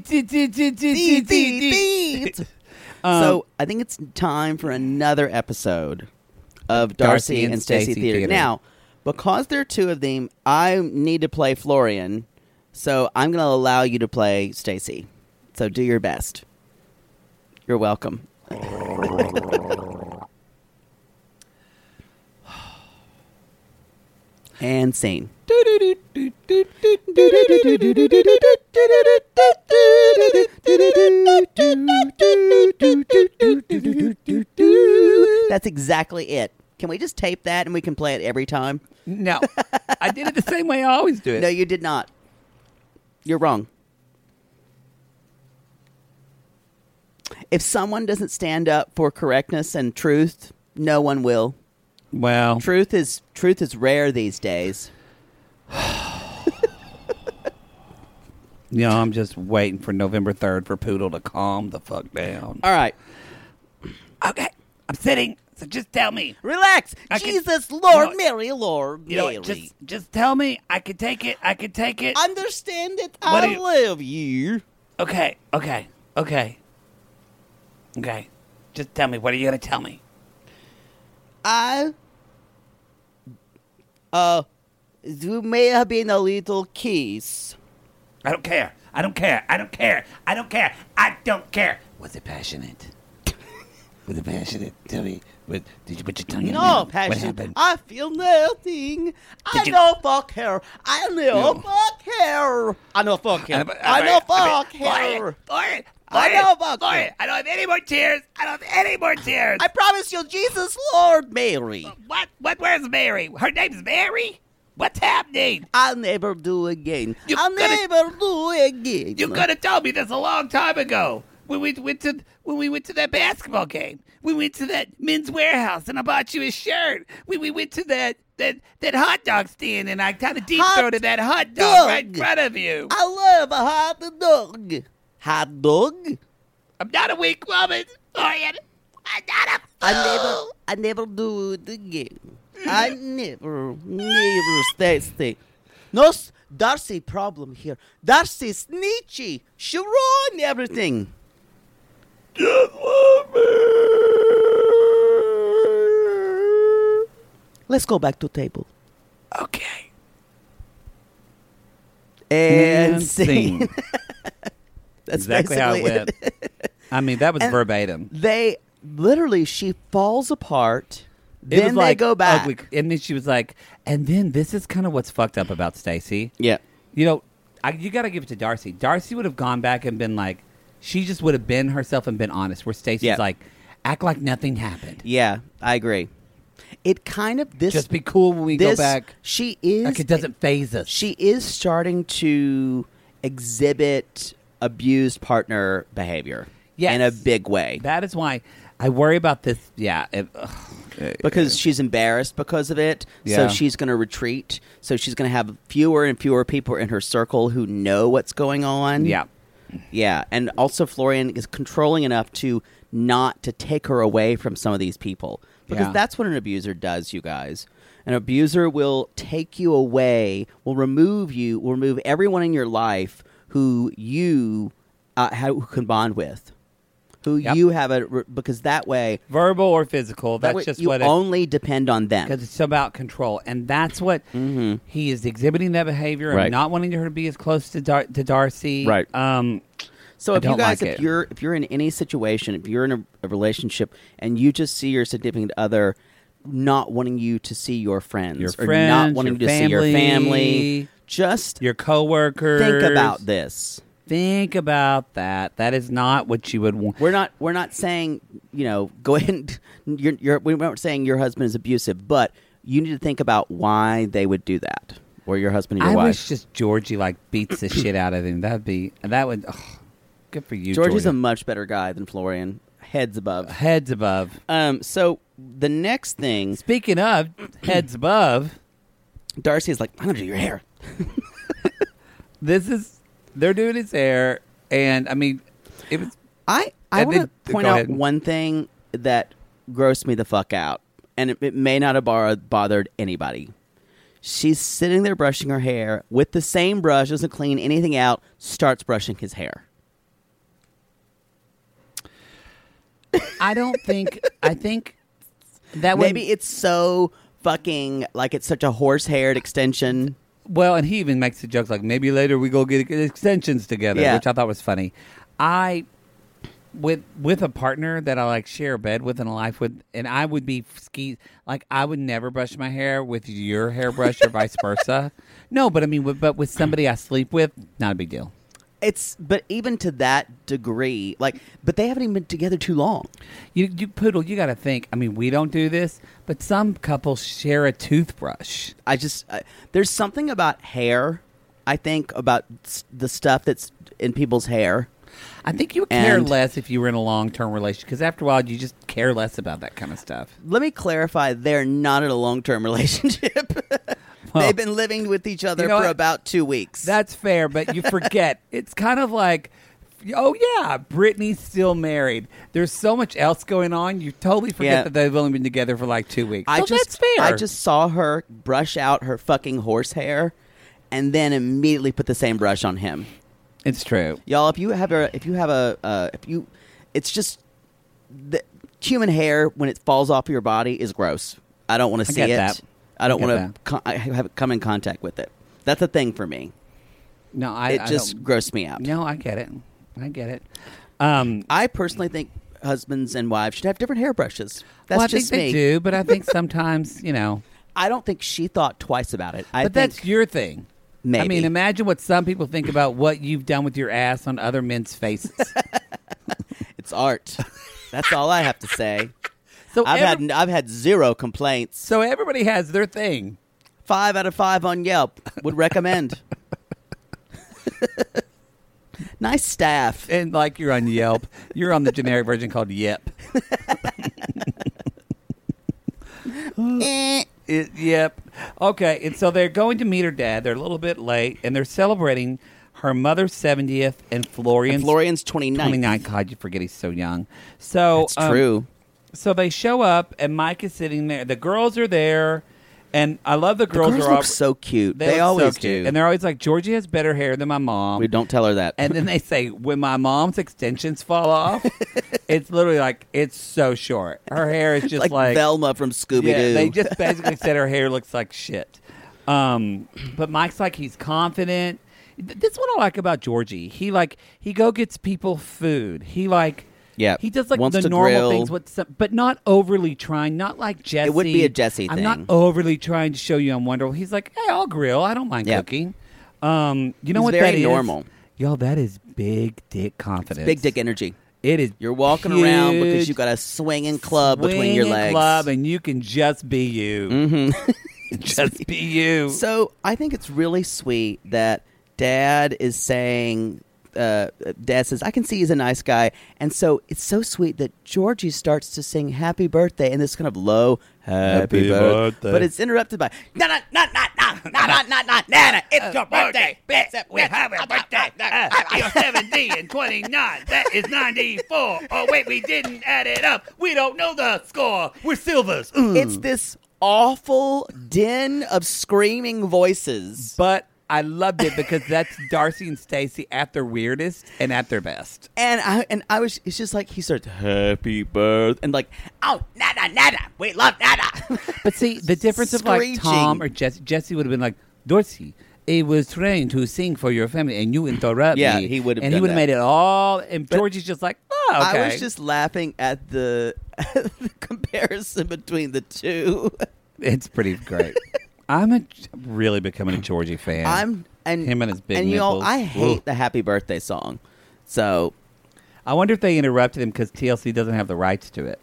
So I think it's time for another episode of Darcy and Stacy Theater. Now, because there are two of them, I need to play Florian, so I'm going to allow you to play Stacy. So do your best. You're welcome. And scene. That's exactly it. Can we just tape that and we can play it every time? No. I did it the same way I always do it. No, you did not. You're wrong. If someone doesn't stand up for correctness and truth, no one will. Well, truth is rare these days. I'm just waiting for November 3rd for Poodle to calm the fuck down. All right. Okay, I'm sitting, so just tell me. Relax. Jesus, Lord, Mary, Lord, Mary. Just tell me. I can take it. Understand it. I love you. Okay. Just tell me. What are you going to tell me? You may have been a little kiss. I don't care. Was it passionate? Tell me. Did you put your tongue in your mouth? No, passion. What happened? I feel nothing. I know fuck her. I know fuck her. I know fuck her. I know fuck her. I know fuck her. I don't have any more tears. I promise you, Jesus, Lord, Mary. What? Where's Mary? Her name's Mary? What's happening? I'll never do again. You could have told me this a long time ago. When we went to that basketball game. We went to that Men's Warehouse and I bought you a shirt. We went to that hot dog stand and I kind of deep-throated that hot dog right in front of you. I love a hot dog. Hot dog? I'm not a weak woman, Florian. I'm not a fool. I never do it again. I never stay. No, Darcy problem here. Darcy snitchy. She ruined everything. Just love me. Let's go back to table. Okay. And scene. That's exactly how it went. I mean, that was verbatim. She falls apart. Then they go back. Ugly. And then she was like, and then this is kind of what's fucked up about Stacy. Yeah. You got to give it to Darcy. Darcy would have gone back and been like, she just would have been herself and been honest, where Stacy's like, act like nothing happened. Yeah, I agree. It kind of just be cool when we go back. She is like, it doesn't faze us. She is starting to exhibit abused partner behavior in a big way. That is why I worry about this. Yeah, because she's embarrassed because of it. Yeah. So she's going to retreat. So she's going to have fewer and fewer people in her circle who know what's going on. Yeah. Yeah, and also Florian is controlling enough to not to take her away from some of these people. Because that's what an abuser does, you guys. An abuser will take you away, will remove everyone in your life who you who can bond with. who Yep. you have because that way, Verbal or physical. that That's way just you what only depend on them. because it's about control, and that's what he is exhibiting that behavior Right. and not wanting her to be as close to Darcy. Right. So I if you don't guys, like if it. you're in any situation, if you're in a relationship and you just see your significant other not wanting you to see your friends, Your or friends, not wanting your to see your family, family, just Your coworkers. think about this. Think about that. That is not what you would want. We're not saying, go ahead and we weren't saying your husband is abusive, but you need to think about why they would do that, or your husband or your I wife. wish just Georgie beats the shit out of him. That would. Good for you, Georgie's Georgie. a much better guy than Florian. Heads above. Heads above. So the next thing, Speaking of heads above, Darcy is like, I'm gonna do your hair. they're doing his hair, and I mean, it was. I And want then- to point go out ahead. one thing that grossed me the fuck out, and it may not have bothered anybody. She's sitting there brushing her hair with the same brush, doesn't clean anything out, starts brushing his hair. I don't think. I think that would Maybe it's so fucking like it's such a horse-haired extension. Well, and he even makes the jokes like maybe later we go get extensions together, Yeah. which I thought was funny. With a partner that I share a bed with and a life with, and I would be I would never brush my hair with your hairbrush or vice versa. No, but I mean, but with somebody I sleep with, not a big deal. But even to that degree, but they haven't even been together too long. You Poodle, you got to think. I mean, we don't do this, but some couples share a toothbrush. There's something about hair, I think, about the stuff that's in people's hair. I think you would care And- less if you were in a long-term relationship, because after a while, you just care less about that kind of stuff. Let me clarify, they're not in a long-term relationship. Well, They've been living with each other you know for what? about 2 weeks. That's fair, but you forget. It's kind of like, oh, yeah, Brittany's still married. There's so much else going on. You totally forget Yeah. that they've only been together for 2 weeks. That's fair. I just saw her brush out her fucking horse hair and then immediately put the same brush on him. It's true. Y'all, it's just the human hair when it falls off your body is gross. I don't want to I see get it. that. I don't I get want to have it come in contact with it. That's a thing for me. No, It just grossed me out. No, I get it. I get it. I personally think husbands and wives should have different hairbrushes. That's well, I just think me. they do, but I think sometimes, I don't think she thought twice about it. but that's your thing. maybe. I mean, imagine what some people think about what you've done with your ass on other men's faces. it's art. That's all I have to say. So I've had zero complaints. So everybody has their thing. 5 out of 5 on Yelp. Would recommend. Nice staff. And you're on Yelp. You're on the generic version called Yep. Yep. Okay, and so they're going to meet her dad. They're a little bit late, and they're celebrating her mother's 70th and Florian's 29th. 29th. God, you forget he's so young. So That's true. So they show up, and Mike is sitting there. The girls are there, and I love the The girls. girls are all, look so cute. They They look always so cute. do. And they're always like, Georgie has better hair than my mom. We don't tell her that. And then they say, when my mom's extensions fall off, it's literally it's so short. Her hair is just like Velma from Scooby-Doo. Yeah, they just basically said her hair looks like shit. But Mike's he's confident. This is what I like about Georgie. He go gets people food. He Yeah. he does Wants the to normal grill. things, but not overly trying. Not like Jesse. It wouldn't be a Jesse I'm thing. not overly trying to show you I'm wonderful. He's like, hey, I'll grill. I don't mind Yeah. cooking. You know He's what very that is? normal. Y'all, that is big dick confidence. Big dick energy. It is. You're walking around because huge. you got a swinging club between your Swinging legs. club, and you can just be you. Mm-hmm. just be you. So I think it's really sweet that Dad is saying, Dad says, I can see he's a nice guy. And so it's so sweet that Georgie starts to sing happy birthday in this kind of low, happy birthday. But it's interrupted by, no, it's your birthday. We have a birthday. You're 70 and 29. That is 94. Oh, wait, we didn't add it up. We don't know the score. We're silvers. It's this awful din of screaming voices. But I loved it because that's Darcy and Stacey at their weirdest and at their best. And I was, it's just like, he starts, happy birthday, and like, oh, nada, we love nada. But see, the difference of like Screeching. Tom or Jesse would have been like, Darcy, it was trained to sing for your family, and you interrupt Yeah, me. he would have and done he would have that. made it all. And Georgie's just like, oh, okay. I was just laughing at the comparison between the two. It's pretty great. I'm really becoming a Georgie fan. Him and his big and nipples. I hate Ugh. the happy birthday song. So, I wonder if they interrupted him because TLC doesn't have the rights to it.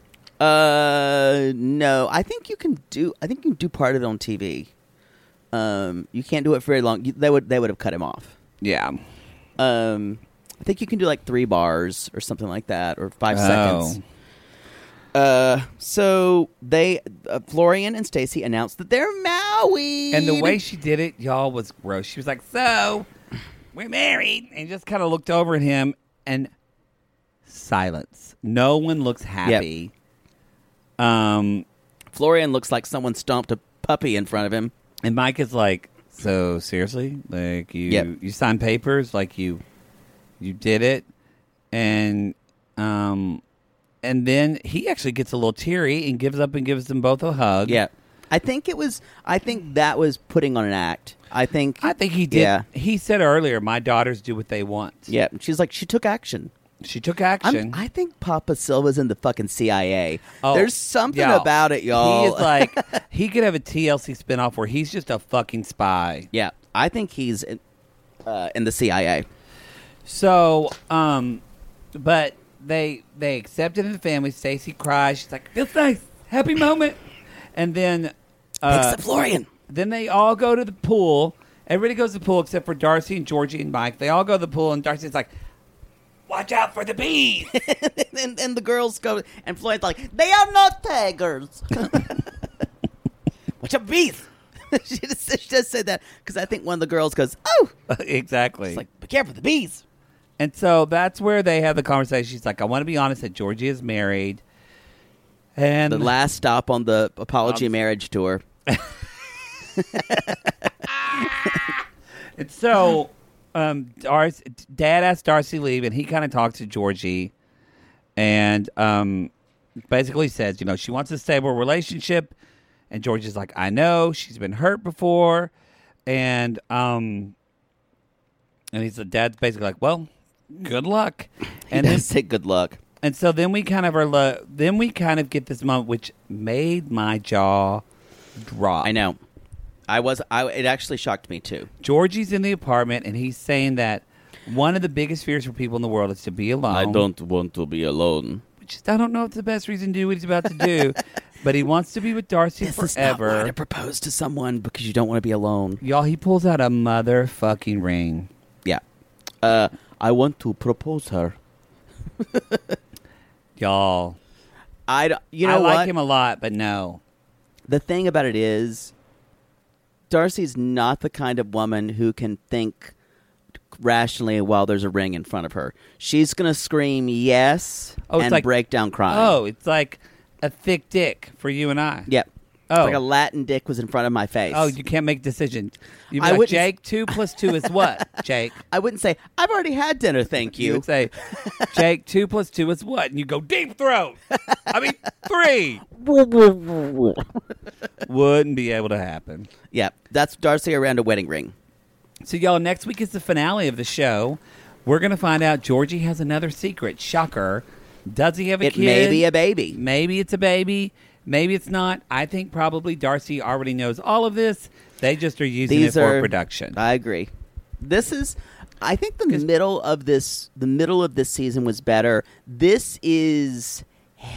no, I think you can do part of it on TV. You can't do it for very long. They would have cut him off. Yeah. I think you can do like 3 bars or something like that, or 5 seconds. So they, Florian and Stacey announced that they're married. And the way she did it, y'all, was gross. She was like, so, we're married. And just kind of looked over at him and silence. No one looks happy. Florian looks like someone stomped a puppy in front of him. And Mike is like, so seriously? Like, you signed papers? Like, you did it? And then he actually gets a little teary and gives up and gives them both a hug. Yeah. I think that was putting on an act. I think he did. Yeah. He said earlier, my daughters do what they want. Yeah. She's like, she took action. She took action. I think Papa Silva's in the fucking CIA. Oh, There's something y'all, about it, y'all. He is like, he could have a TLC spinoff where he's just a fucking spy. Yeah. I think he's in the CIA. So, but they accepted in the family. Stacey cries. She's like, feels nice. Happy moment. And then Except Florian. Then they all go to the pool. Everybody goes to the pool except for Darcy and Georgie and Mike. They all go to the pool, and Darcy's like, watch out for the bees. and the girls go, and Florian's like, they are not tigers. Watch out, bees. she just said that because I think one of the girls goes, oh. Exactly. It's like, be careful, the bees. And so that's where they have the conversation. She's like, I want to be honest that Georgie is married. And The last stop on the apology marriage tour. And so Dad asked Darcy to leave, and he kind of talks to Georgie and basically says, you know, she wants a stable relationship. And Georgie's like, I know. She's been hurt before. And he's the dad's basically like, well, good luck. And He does say good luck. And so then we kind of get this moment which made my jaw drop. I know. It actually shocked me too. Georgie's in the apartment, and he's saying that one of the biggest fears for people in the world is to be alone. I don't want to be alone. Which I don't know if it's the best reason to do what he's about to do, but he wants to be with Darcy This is forever. not why to propose to someone because you don't want to be alone. Y'all, he pulls out a motherfucking ring. Yeah. I want to propose her. Y'all. I I what? like him a lot, but no. The thing about it is, Darcy's not the kind of woman who can think rationally while there's a ring in front of her. She's going to scream yes and like, break down crying. Oh, it's like a thick dick for you and I. Yep. Oh. It's like a Latin dick was in front of my face. Oh, you can't make decisions. You'd be I like, wouldn't- Jake, 2 + 2 is what, Jake? I wouldn't say, I've already had dinner, thank You you. would say, Jake, 2 + 2 is what? And you go, deep throat. I mean, 3. Wouldn't be able to happen. Yeah, that's Darcy around a wedding ring. So, y'all, next week is the finale of the show. We're going to find out Georgie has another secret. Shocker. Does he have a It kid? may be a baby. Maybe it's a baby. Maybe it's not. I think probably Darcy already knows all of this. They just are using it for production. I agree. This is, I think the middle of this season was better. This is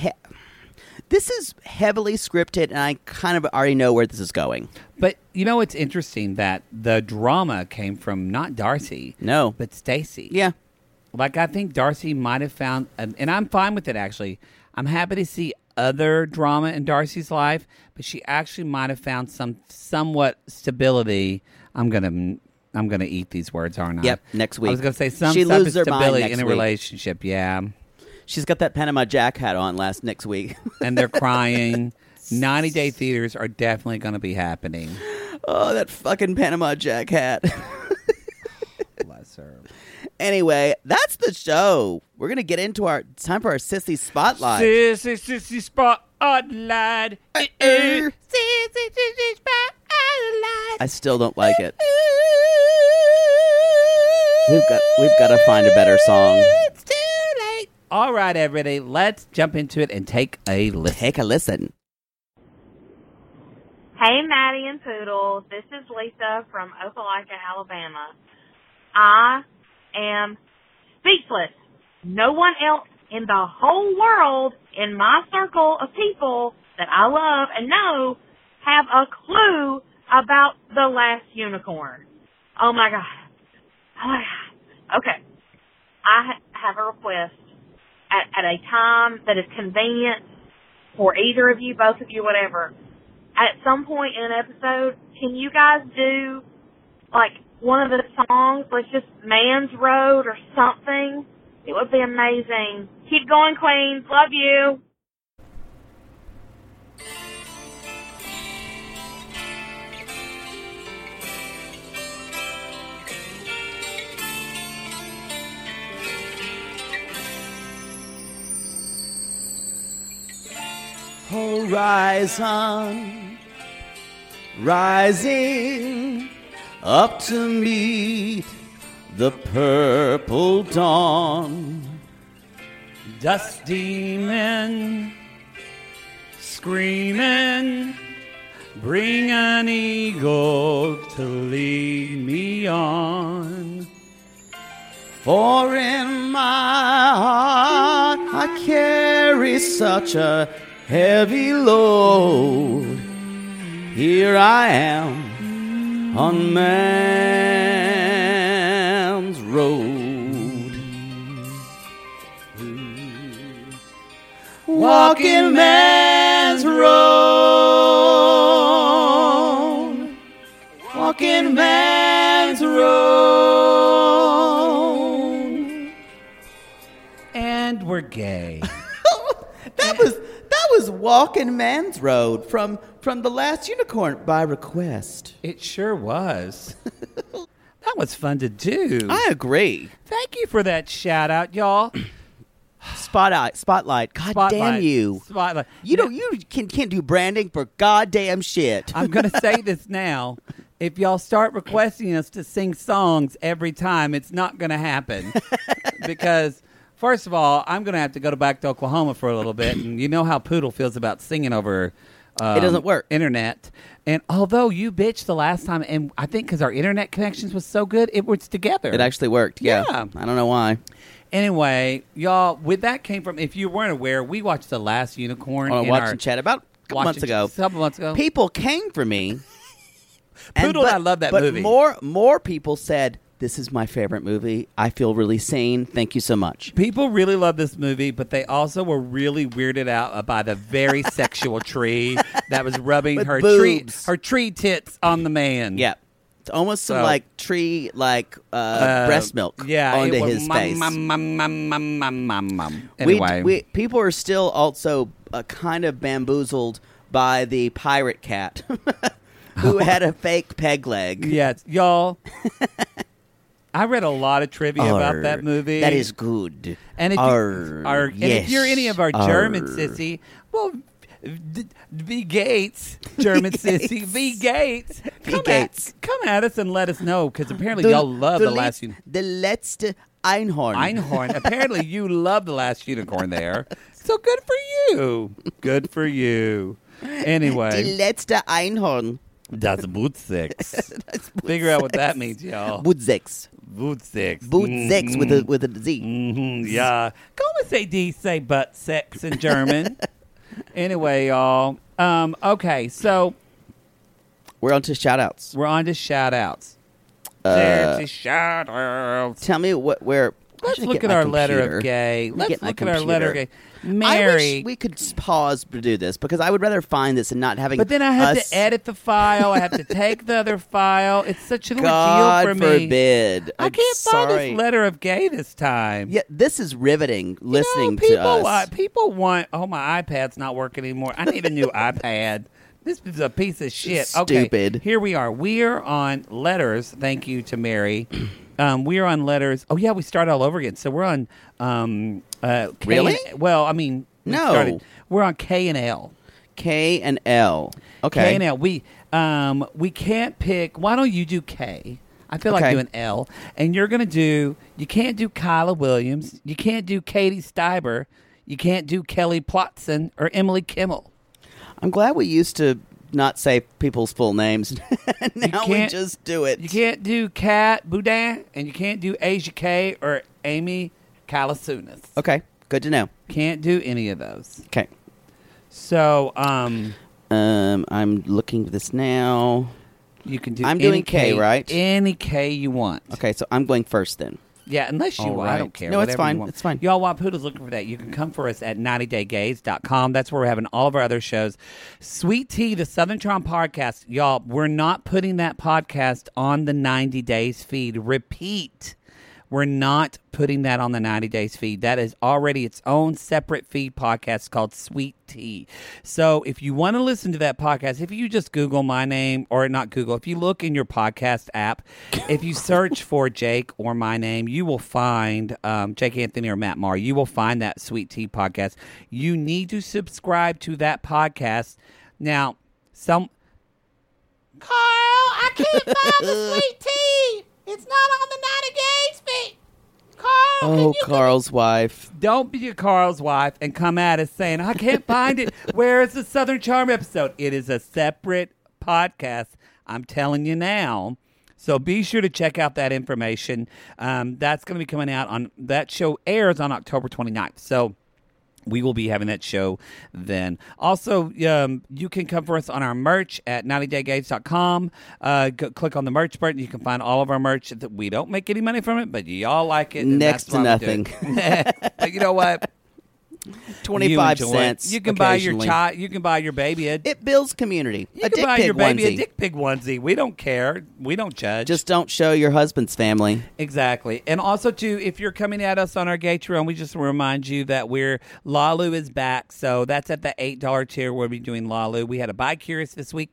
heavily scripted, and I kind of already know where this is going. But you know, it's interesting that the drama came from not Darcy, No, but Stacey. yeah, Like, I think Darcy might have found, and I'm fine with it, actually. I'm happy to see other drama in Darcy's life, but she actually might have found somewhat stability. I'm gonna eat these words, aren't I? Yep, next week. I was gonna say some She type of loses her mind stability next in a week. relationship. Yeah, she's got that Panama Jack hat on next week. and they're crying. 90-day theaters are definitely going to be happening. Oh, that fucking Panama Jack hat. Bless her. Anyway, that's the show. We're going to get into time for our Sissy Spotlight. Sissy Spotlight. Sissy Spotlight. I still don't like it. We've got to find a better song. It's too late. All right, everybody, let's jump into it and take a listen. Take a listen. Hey, Maddie and Poodles. This is Lisa from Opelika, Alabama. I am speechless. No one else in the whole world in my circle of people that I love and know have a clue about The Last Unicorn. Oh, my God. Oh, my God. Okay. I have a request at a time that is convenient for either of you, both of you, whatever. At some point in an episode, can you guys do, like, one of the songs, like just Man's Road or something? It would be amazing. Keep going, Queens. Love you. Horizon rising up to meet the purple dawn. Dusty men screaming, bring an eagle to lead me on. For in my heart I carry such a heavy load. Here I am on man's road, walking man's road, walking man's road. And we're gay. That was Walking Man's Road from The Last Unicorn by request. It sure was. That was fun to do. I agree. Thank you for that shout out, y'all. Spotlight. God damn you. Spotlight. You can't do branding for goddamn shit. I'm going to say this now. If y'all start requesting us to sing songs every time, it's not going to happen. Because, first of all, I'm going to have to go back to Oklahoma for a little bit. And you know how Poodle feels about singing over it doesn't work. Internet. And although you bitched the last time, and I think because our internet connections was so good, it was together. It actually worked, yeah. I don't know why. Anyway, y'all, with that came from, if you weren't aware, we watched The Last Unicorn. On Watch and Chat about a couple months ago. People came for me. Poodle and I love that movie. But more people said, this is my favorite movie. I feel really sane. Thank you so much. People really love this movie, but they also were really weirded out by the very sexual tree that was rubbing her tree tits on the man. Yeah. It's almost some tree breast milk onto his face. Anyway. People are still also kind of bamboozled by the pirate cat who had a fake peg leg. Yes, y'all. I read a lot of trivia about that movie. That is good. And if, if you're any of our German sissy, well, V. Gates, German sissy, V. Gates, come at us and let us know, because apparently y'all love The Last Unicorn. The letzte Einhorn. Einhorn. Apparently you love The Last Unicorn there. So good for you. Good for you. Anyway. The letzte Einhorn. Das Bootsix. Figure out what that means, y'all. Bootsix. Bootsix. Bootsix with a Z. Mm-hmm. Yeah. Go and say butt sex in German. Anyway, y'all. Okay, so we're on to shout-outs. There's shout-outs. Tell me where. Let's look at our letter of gay. Let's look at our letter of gay. Mary. I wish we could pause to do this, because I would rather find this and not having. But then I have to edit the file. I have to take the other file. It's such an ordeal for me. God forbid. I can't find this letter of gay this time. Yeah, this is riveting. Listening to us. People want. Oh, my iPad's not working anymore. I need a new iPad. This is a piece of shit. Stupid. Okay, here we are. We are on letters. Thank you to Mary. We are on letters. Oh, yeah, we start all over again. So we're on... K Really? Well, I mean... No. We're on K and L. K and L. Okay. K and L. We can't pick... Why don't you do K? I feel like Okay. doing L. And you're going to do... You can't do Kyla Williams. You can't do Katie Steiber. You can't do Kelly Plotson or Emily Kimmel. I'm glad we used to not say people's full names. Now we can't- just do it. You can't do Kat Boudin, and you can't do Asia K or Amy Kalasunas. Okay, good to know. Can't do any of those. Okay. So, I'm looking at this now. you can do I'm any doing K, right? Any K you want. Okay, so I'm going first then. Yeah, unless you All want. I right. don't care. No, it's Whatever you fine. want. It's fine. Y'all want Poodle's looking for that. You can come for us at 90daygaze.com. That's where we're having all of our other shows. Sweet Tea, the Southern Charm podcast. Y'all, we're not putting that podcast on the 90 Days feed. Repeat. We're not putting that on the 90 Days feed. That is already its own separate feed podcast called Sweet Tea. So if you want to listen to that podcast, if you just Google my name, or not Google, if you look in your podcast app, if you search for Jake or my name, you will find Jake Anthony or Matt Maher. You will find that Sweet Tea podcast. You need to subscribe to that podcast. Now, Carl, I can't find the Sweet Tea. It's not on the 90 Days feed. Carl, Oh, Carl's wife. don't be a Carl's wife and come at us saying, I can't find it. Where is the Southern Charm episode? It is a separate podcast. I'm telling you now. So be sure to check out that information. That's going to be coming out on, that show airs on October 29th. So we will be having that show then. Also, you can come for us on our merch at 90daygaze.com. Click on the merch button. You can find all of our merch. We don't make any money from it, but y'all like it. And Next that's why to we do it. But you know what? 25 You enjoy cents. it. You can buy your occasionally. child. You can buy your baby a. It builds community. You A can dick buy pig your baby onesie. a dick pig onesie. We don't care. We don't judge. Just don't show your husband's family. Exactly. And also, too, if you're coming at us on our Gatron, we just remind you that Lalu is back. So that's at the $8 tier. We'll be doing Lalu. We had a Bi Curious this week,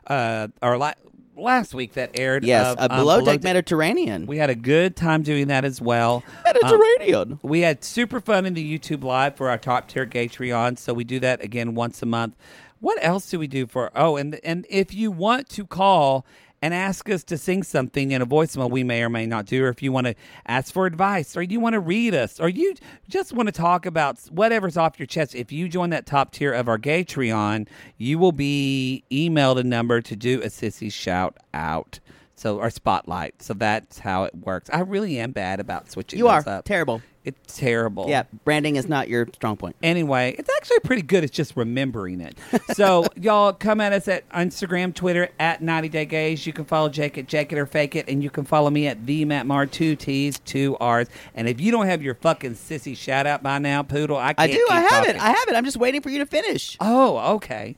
last week that aired. Yes, a below deck Deck. Mediterranean. We had a good time doing that as well. Mediterranean. We had super fun in the YouTube Live for our top tier Gatreon, so we do that again once a month. What else do we do for? Oh, and if you want to call and ask us to sing something in a voicemail, we may or may not do, or if you want to ask for advice, or you want to read us, or you just want to talk about whatever's off your chest, if you join that top tier of our Gatreon, you will be emailed a number to do a sissy shout out. So, our spotlight. So that's how it works. I really am bad about switching You are those up. terrible. It's terrible. Yeah, branding is not your strong point. Anyway, it's actually pretty good. It's just remembering it. So, y'all come at us at Instagram, Twitter, at 90daygaze. You can follow Jake at Jake It or Fake It, and you can follow me at the Matt Maher, 2 T's, 2 R's. And if you don't have your fucking sissy shout out by now, Poodle, I can't I do. keep I have talking. it. I have it. I'm just waiting for you to finish. Oh, okay.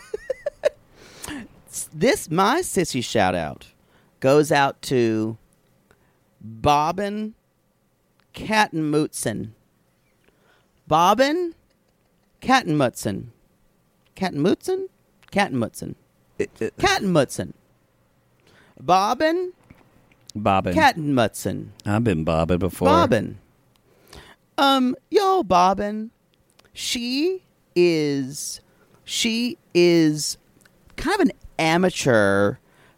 My sissy shout out goes out to Bobbin Kattenmutzen. Bobbin Kattenmutzen. Kattenmutzen? Kattenmutzen. Kattenmutzen. Bobbin Bobbin. Kattenmutzen. I've been bobbing before. Bobbin. Y'all, Bobbin. She is kind of an amateur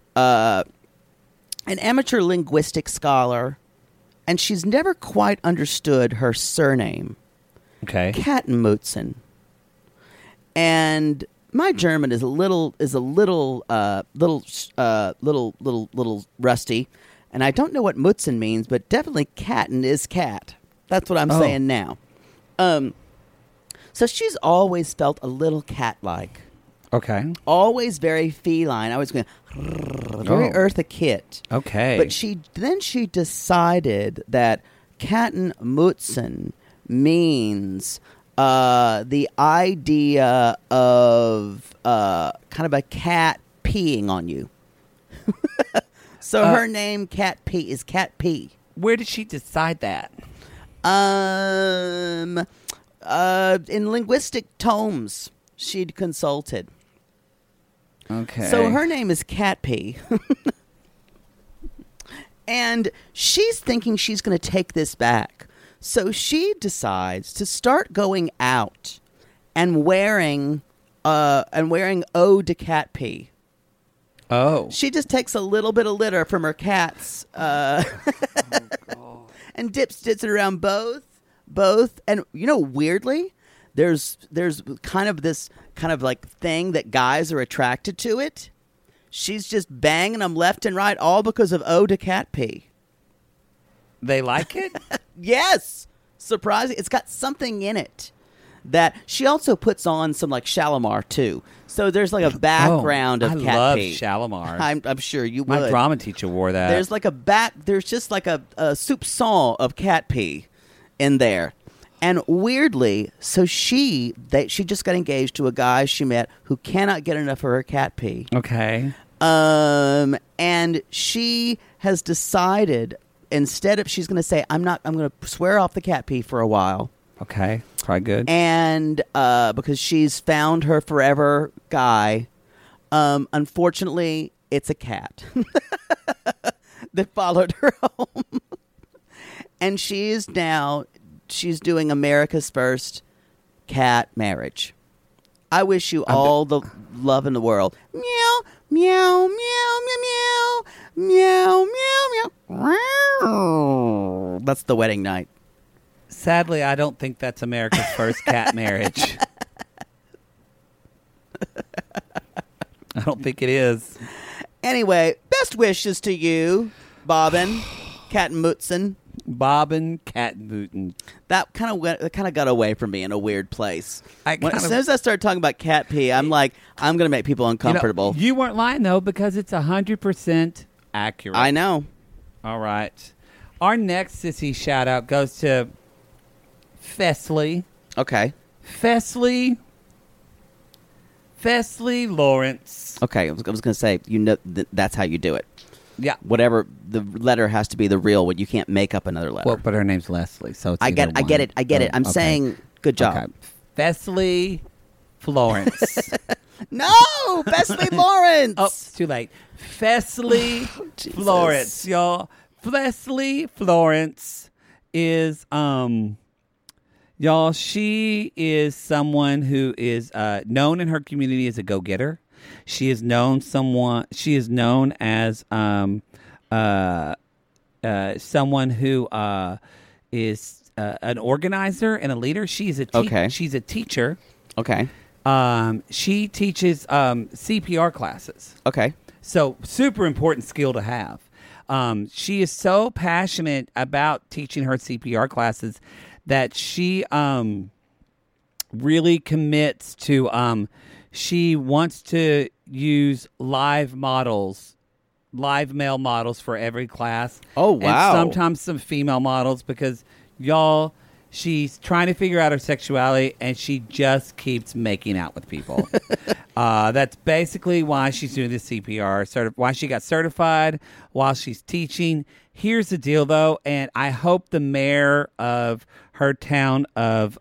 linguistic scholar, and she's never quite understood her surname, Okay. Kattenmutzen. And my German is a little rusty, and I don't know what Mutzen means, but definitely Katten is cat. That's what I'm saying now. So she's always felt a little cat-like. Okay. Always very feline. I was going very Eartha Kitt. Okay. But she decided that Kattenmutzen means the idea of kind of a cat peeing on you. So her name Cat P is Cat P. Where did she decide that? In linguistic tomes she'd consulted. Okay. So her name is Cat P. And she's thinking she's going to take this back. So she decides to start going out and wearing Eau de Cat P. Oh. She just takes a little bit of litter from her cats and dips it around both. And, weirdly, there's kind of this kind of like thing that guys are attracted to it. She's just banging them left and right, all because of Eau de Cat P. They like it? Yes. Surprising. It's got something in it that she also puts on some like Shalimar too. So there's like a background of Cat P. I love Shalimar. I'm sure you would. My drama teacher wore that. There's just like a soupçon of Cat P in there. And weirdly, so she just got engaged to a guy she met who cannot get enough of her Cat P. Okay. And she has decided, instead of, she's going to say, I'm going to swear off the Cat P for a while. Okay. Probably good. And because she's found her forever guy, unfortunately, it's a cat that followed her home. And she's doing America's first cat marriage. I wish you all the love in the world. Meow, meow, meow, meow, meow, meow, meow, meow. That's the wedding night. Sadly, I don't think that's America's first cat marriage. I don't think it is. Anyway, best wishes to you, Bobbin, Kattenmutzen. Bobbin Kattenmutzen. That kind of got away from me in a weird place. As soon as I started talking about Cat P, I'm like, I'm going to make people uncomfortable. You weren't lying, though, because it's 100% accurate. I know. All right. Our next sissy shout-out goes to Fesley. Okay. Fesley Lawrence. Okay, I was going to say, that's how you do it. Yeah. Whatever, the letter has to be the real one. You can't make up another letter. Well, but her name's Leslie, so it's I get it. I'm saying, good job. Okay. Fesley Florence. No, Fesley Lawrence. Oh, it's too late. Fesley Florence, y'all. Fesley Florence is y'all. She is someone who is known in her community as a go-getter. She is known as someone who is an organizer and a leader. She's a She's a teacher. Okay. She teaches CPR classes. Okay. So super important skill to have. She is so passionate about teaching her CPR classes that she really commits to. She wants to use live male models for every class. Oh, wow. And sometimes some female models because, y'all, she's trying to figure out her sexuality and she just keeps making out with people. That's basically why she's doing the CPR, why she got certified while she's teaching. Here's the deal, though, and I hope the mayor of her town of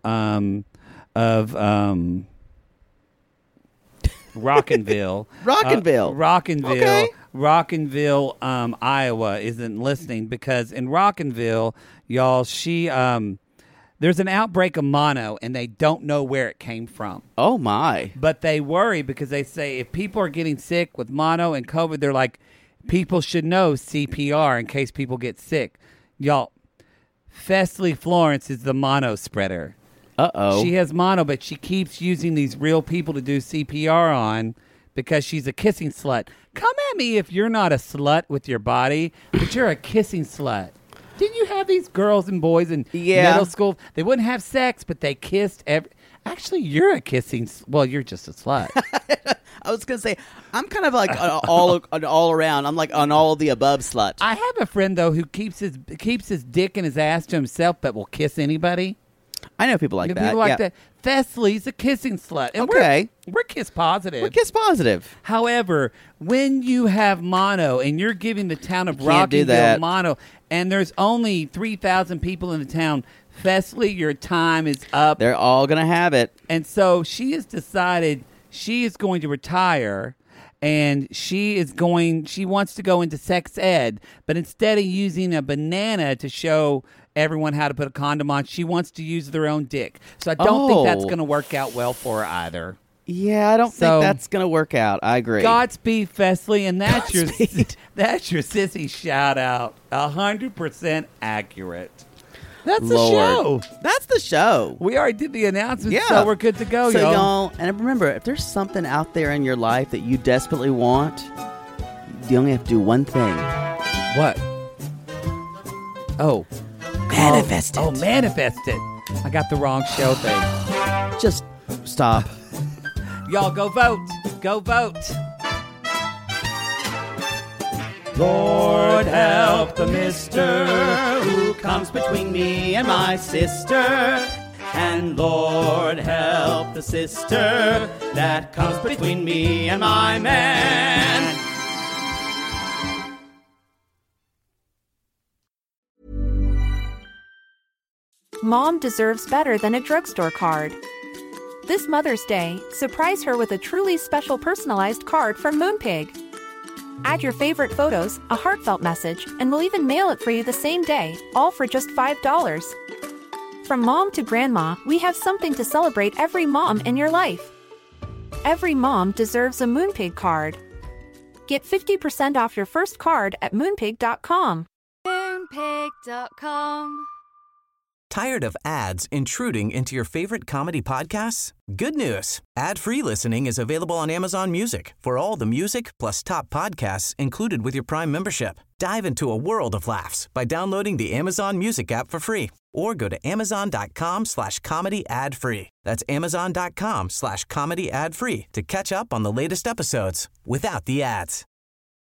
Rockinville. Okay. Rockinville, Iowa isn't listening because in Rockinville, y'all, there's an outbreak of mono and they don't know where it came from. Oh my. But they worry because they say if people are getting sick with mono and COVID, they're like, people should know CPR in case people get sick. Y'all, Fesley Florence is the mono spreader. Uh-oh. She has mono, but she keeps using these real people to do CPR on because she's a kissing slut. Come at me if you're not a slut with your body, but you're a kissing slut. Didn't you have these girls and boys in middle school? They wouldn't have sex, but they kissed Actually, you're a kissing... Well, you're just a slut. I was going to say, I'm kind of like all around. I'm like an all of the above slut. I have a friend, though, who keeps his dick and his ass to himself, but will kiss anybody. I know people like that. People like that. Fesley's a kissing slut. And okay. We're kiss positive. We're kiss positive. However, when you have mono and you're giving the town of Rockinville mono and there's only 3,000 people in the town, Fesley, your time is up. They're all going to have it. And so she has decided she is going to retire and she wants to go into sex ed, but instead of using a banana to show everyone how to put a condom on, she wants to use their own dick. So I don't think that's going to work out well for her either. Yeah, I don't think that's going to work out. I agree. Godspeed, Fesley, and that's your sissy shout out. 100% accurate. That's the show. That's the show. We already did the announcement, so we're good to go, so y'all. And remember, if there's something out there in your life that you desperately want, you only have to do one thing. What? Oh. Manifest it. Oh, manifest it. I got the wrong show thing. Just stop. Y'all go vote. Go vote. Lord help the mister who comes between me and my sister. And Lord help the sister that comes between me and my man. Mom deserves better than a drugstore card. This Mother's Day, surprise her with a truly special personalized card from Moonpig. Add your favorite photos, a heartfelt message, and we'll even mail it for you the same day, all for just $5. From mom to grandma, we have something to celebrate every mom in your life. Every mom deserves a Moonpig card. Get 50% off your first card at Moonpig.com. Moonpig.com. Tired of ads intruding into your favorite comedy podcasts? Good news. Ad-free listening is available on Amazon Music for all the music plus top podcasts included with your Prime membership. Dive into a world of laughs by downloading the Amazon Music app for free or go to amazon.com/comedy ad-free. That's amazon.com/comedy ad-free to catch up on the latest episodes without the ads.